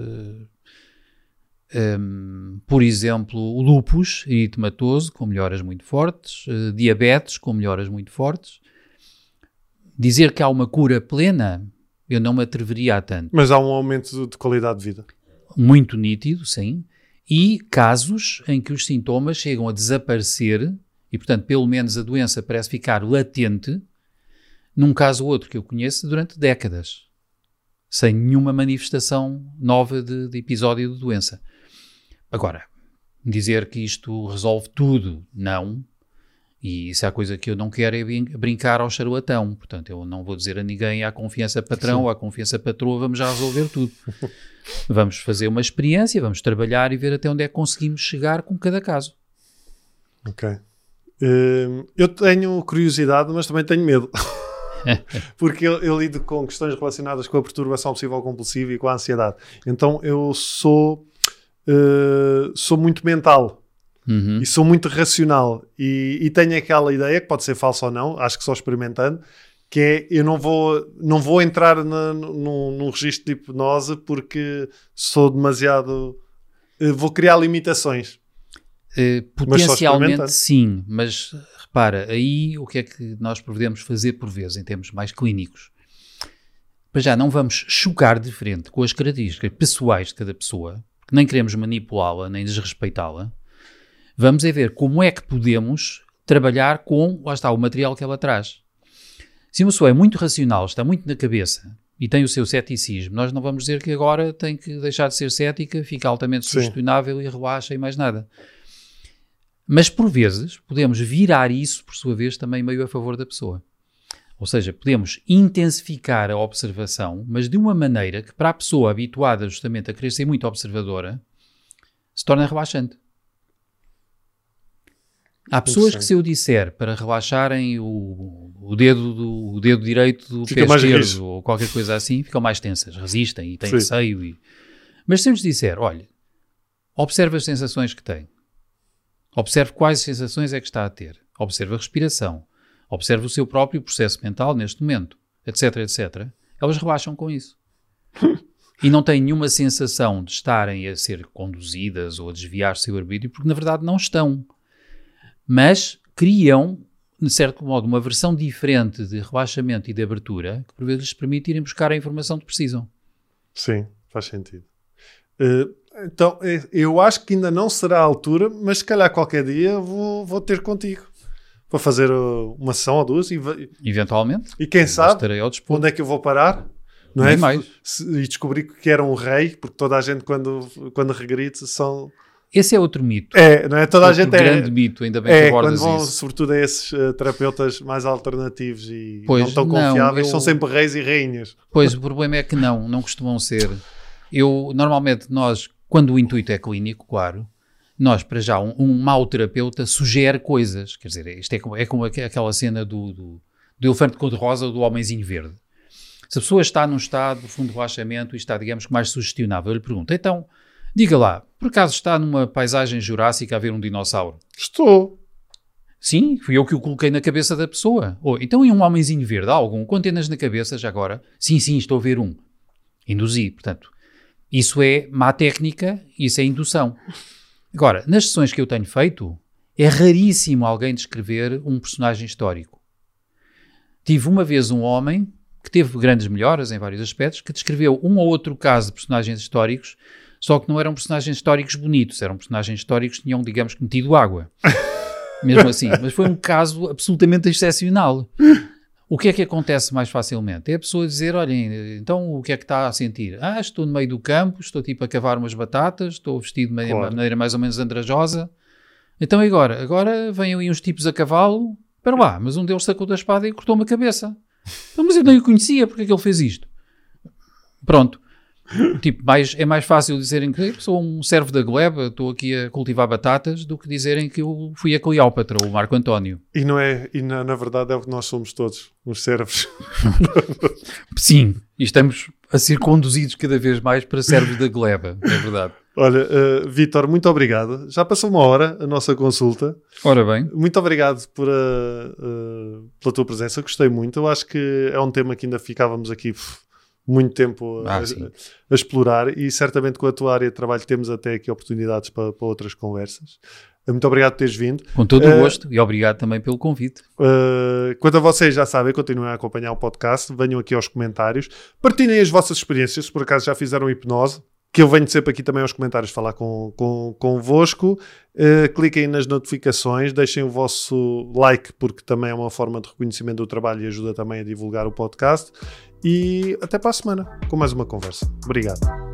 por exemplo, lúpus eritematoso, com melhoras muito fortes, diabetes, com melhoras muito fortes. Dizer que há uma cura plena, eu não me atreveria a tanto. Mas há um aumento de qualidade de vida. Muito nítido, sim. E casos em que os sintomas chegam a desaparecer e, portanto, pelo menos a doença parece ficar latente, num caso ou outro que eu conheço, durante décadas, sem nenhuma manifestação nova de episódio de doença. Agora, dizer que isto resolve tudo, não. E isso é a coisa que eu não quero, é brincar ao charlatão. Portanto, eu não vou dizer a ninguém à confiança patrão ou à confiança patroa, vamos já resolver tudo. Vamos fazer uma experiência, vamos trabalhar e ver até onde é que conseguimos chegar com cada caso. Ok. Eu tenho curiosidade, mas também tenho medo. Porque eu lido com questões relacionadas com a perturbação obsessivo-compulsiva e com a ansiedade. Então eu sou muito mental. E sou muito racional e tenho aquela ideia, que pode ser falsa ou não, acho que só experimentando, que é, eu não vou entrar num registro de hipnose porque sou demasiado... vou criar limitações. Potencialmente sim, mas repara, aí o que é que nós podemos fazer por vezes, em termos mais clínicos? Para já não vamos chocar de frente com as características pessoais de cada pessoa, porque nem queremos manipulá-la, nem desrespeitá-la. Vamos é ver como é que podemos trabalhar com, lá está, o material que ela traz. Se uma pessoa é muito racional, está muito na cabeça e tem o seu ceticismo, nós não vamos dizer que agora tem que deixar de ser cética, fica altamente sugestionável e relaxa e mais nada. Mas por vezes podemos virar isso, por sua vez, também meio a favor da pessoa. Ou seja, podemos intensificar a observação, mas de uma maneira que para a pessoa habituada justamente a querer ser muito observadora, se torna relaxante. Há pessoas que se eu disser para relaxarem o dedo direito do pé esquerdo ou qualquer coisa assim, ficam mais tensas, resistem e têm receio. Mas se eu lhes disser, olha, observe as sensações que tem, observe quais sensações é que está a ter, observe a respiração, observe o seu próprio processo mental neste momento, etc, etc, elas relaxam com isso. E não têm nenhuma sensação de estarem a ser conduzidas ou a desviar o seu arbítrio, porque na verdade não estão. Mas criam, de certo modo, uma versão diferente de relaxamento e de abertura que por vezes lhes permite irem buscar a informação que precisam. Sim, faz sentido. Então, eu acho que ainda não será a altura, mas se calhar qualquer dia vou ter contigo para fazer uma sessão ou duas. Eventualmente. E quem sabe estarei ao dispor. Onde é que eu vou parar? Não nem é? Mais. E descobri que era um rei, porque toda a gente quando regride são... Esse é outro mito. Não é? Toda a gente grande mito, ainda bem que abordas quando vão, isso. sobretudo a esses terapeutas mais alternativos e pois, não tão confiáveis, são sempre reis e rainhas. Pois, o problema é que não costumam ser. Normalmente nós, quando o intuito é clínico, claro, nós, para já, um mau terapeuta sugere coisas. Quer dizer, isto é como aquela cena do elefante cor-de-rosa ou do homenzinho verde. Se a pessoa está num estado de profundo relaxamento e está, digamos que mais sugestionável, eu lhe pergunto, então, diga lá, por acaso está numa paisagem jurássica a ver um dinossauro? Estou. Sim, fui eu que o coloquei na cabeça da pessoa. Então e um homenzinho verde, há algum? Com antenas na cabeça já agora? Sim, estou a ver um. Induzi, portanto. Isso é má técnica, isso é indução. Agora, nas sessões que eu tenho feito, é raríssimo alguém descrever um personagem histórico. Tive uma vez um homem que teve grandes melhoras em vários aspectos, que descreveu um ou outro caso de personagens históricos, só que não eram personagens históricos bonitos, eram personagens históricos que tinham, digamos que, metido água. Mesmo assim. Mas foi um caso absolutamente excepcional. O que é que acontece mais facilmente? É a pessoa dizer, olhem, então o que é que está a sentir? Estou no meio do campo, estou tipo a cavar umas batatas, estou vestido de maneira mais ou menos andrajosa. Então e agora? Agora vêm aí uns tipos a cavalo, espera lá, mas um deles sacou da espada e cortou-me a cabeça. Então, mas eu nem o conhecia, porque é que ele fez isto? Pronto. Tipo, é mais fácil dizerem que eu sou um servo da gleba, estou aqui a cultivar batatas, do que dizerem que eu fui a Cleópatra ou o Marco António. E não é, na verdade é o que nós somos todos, uns servos. Sim, e estamos a ser conduzidos cada vez mais para servos da gleba, é verdade. Olha, Vítor, muito obrigado. Já passou 1 hora a nossa consulta. Ora bem. Muito obrigado pela tua presença, gostei muito. Eu acho que é um tema que ainda ficávamos aqui muito tempo a explorar e certamente com a tua área de trabalho temos até aqui oportunidades para outras conversas. Muito obrigado por teres vindo. Com todo o gosto e obrigado também pelo convite. Quanto a vocês, já sabem, continuem a acompanhar o podcast, venham aqui aos comentários, partilhem as vossas experiências, se por acaso já fizeram hipnose, que eu venho sempre aqui também aos comentários falar convosco. Cliquem nas notificações, deixem o vosso like, porque também é uma forma de reconhecimento do trabalho e ajuda também a divulgar o podcast. E até para a semana, com mais uma conversa. Obrigado.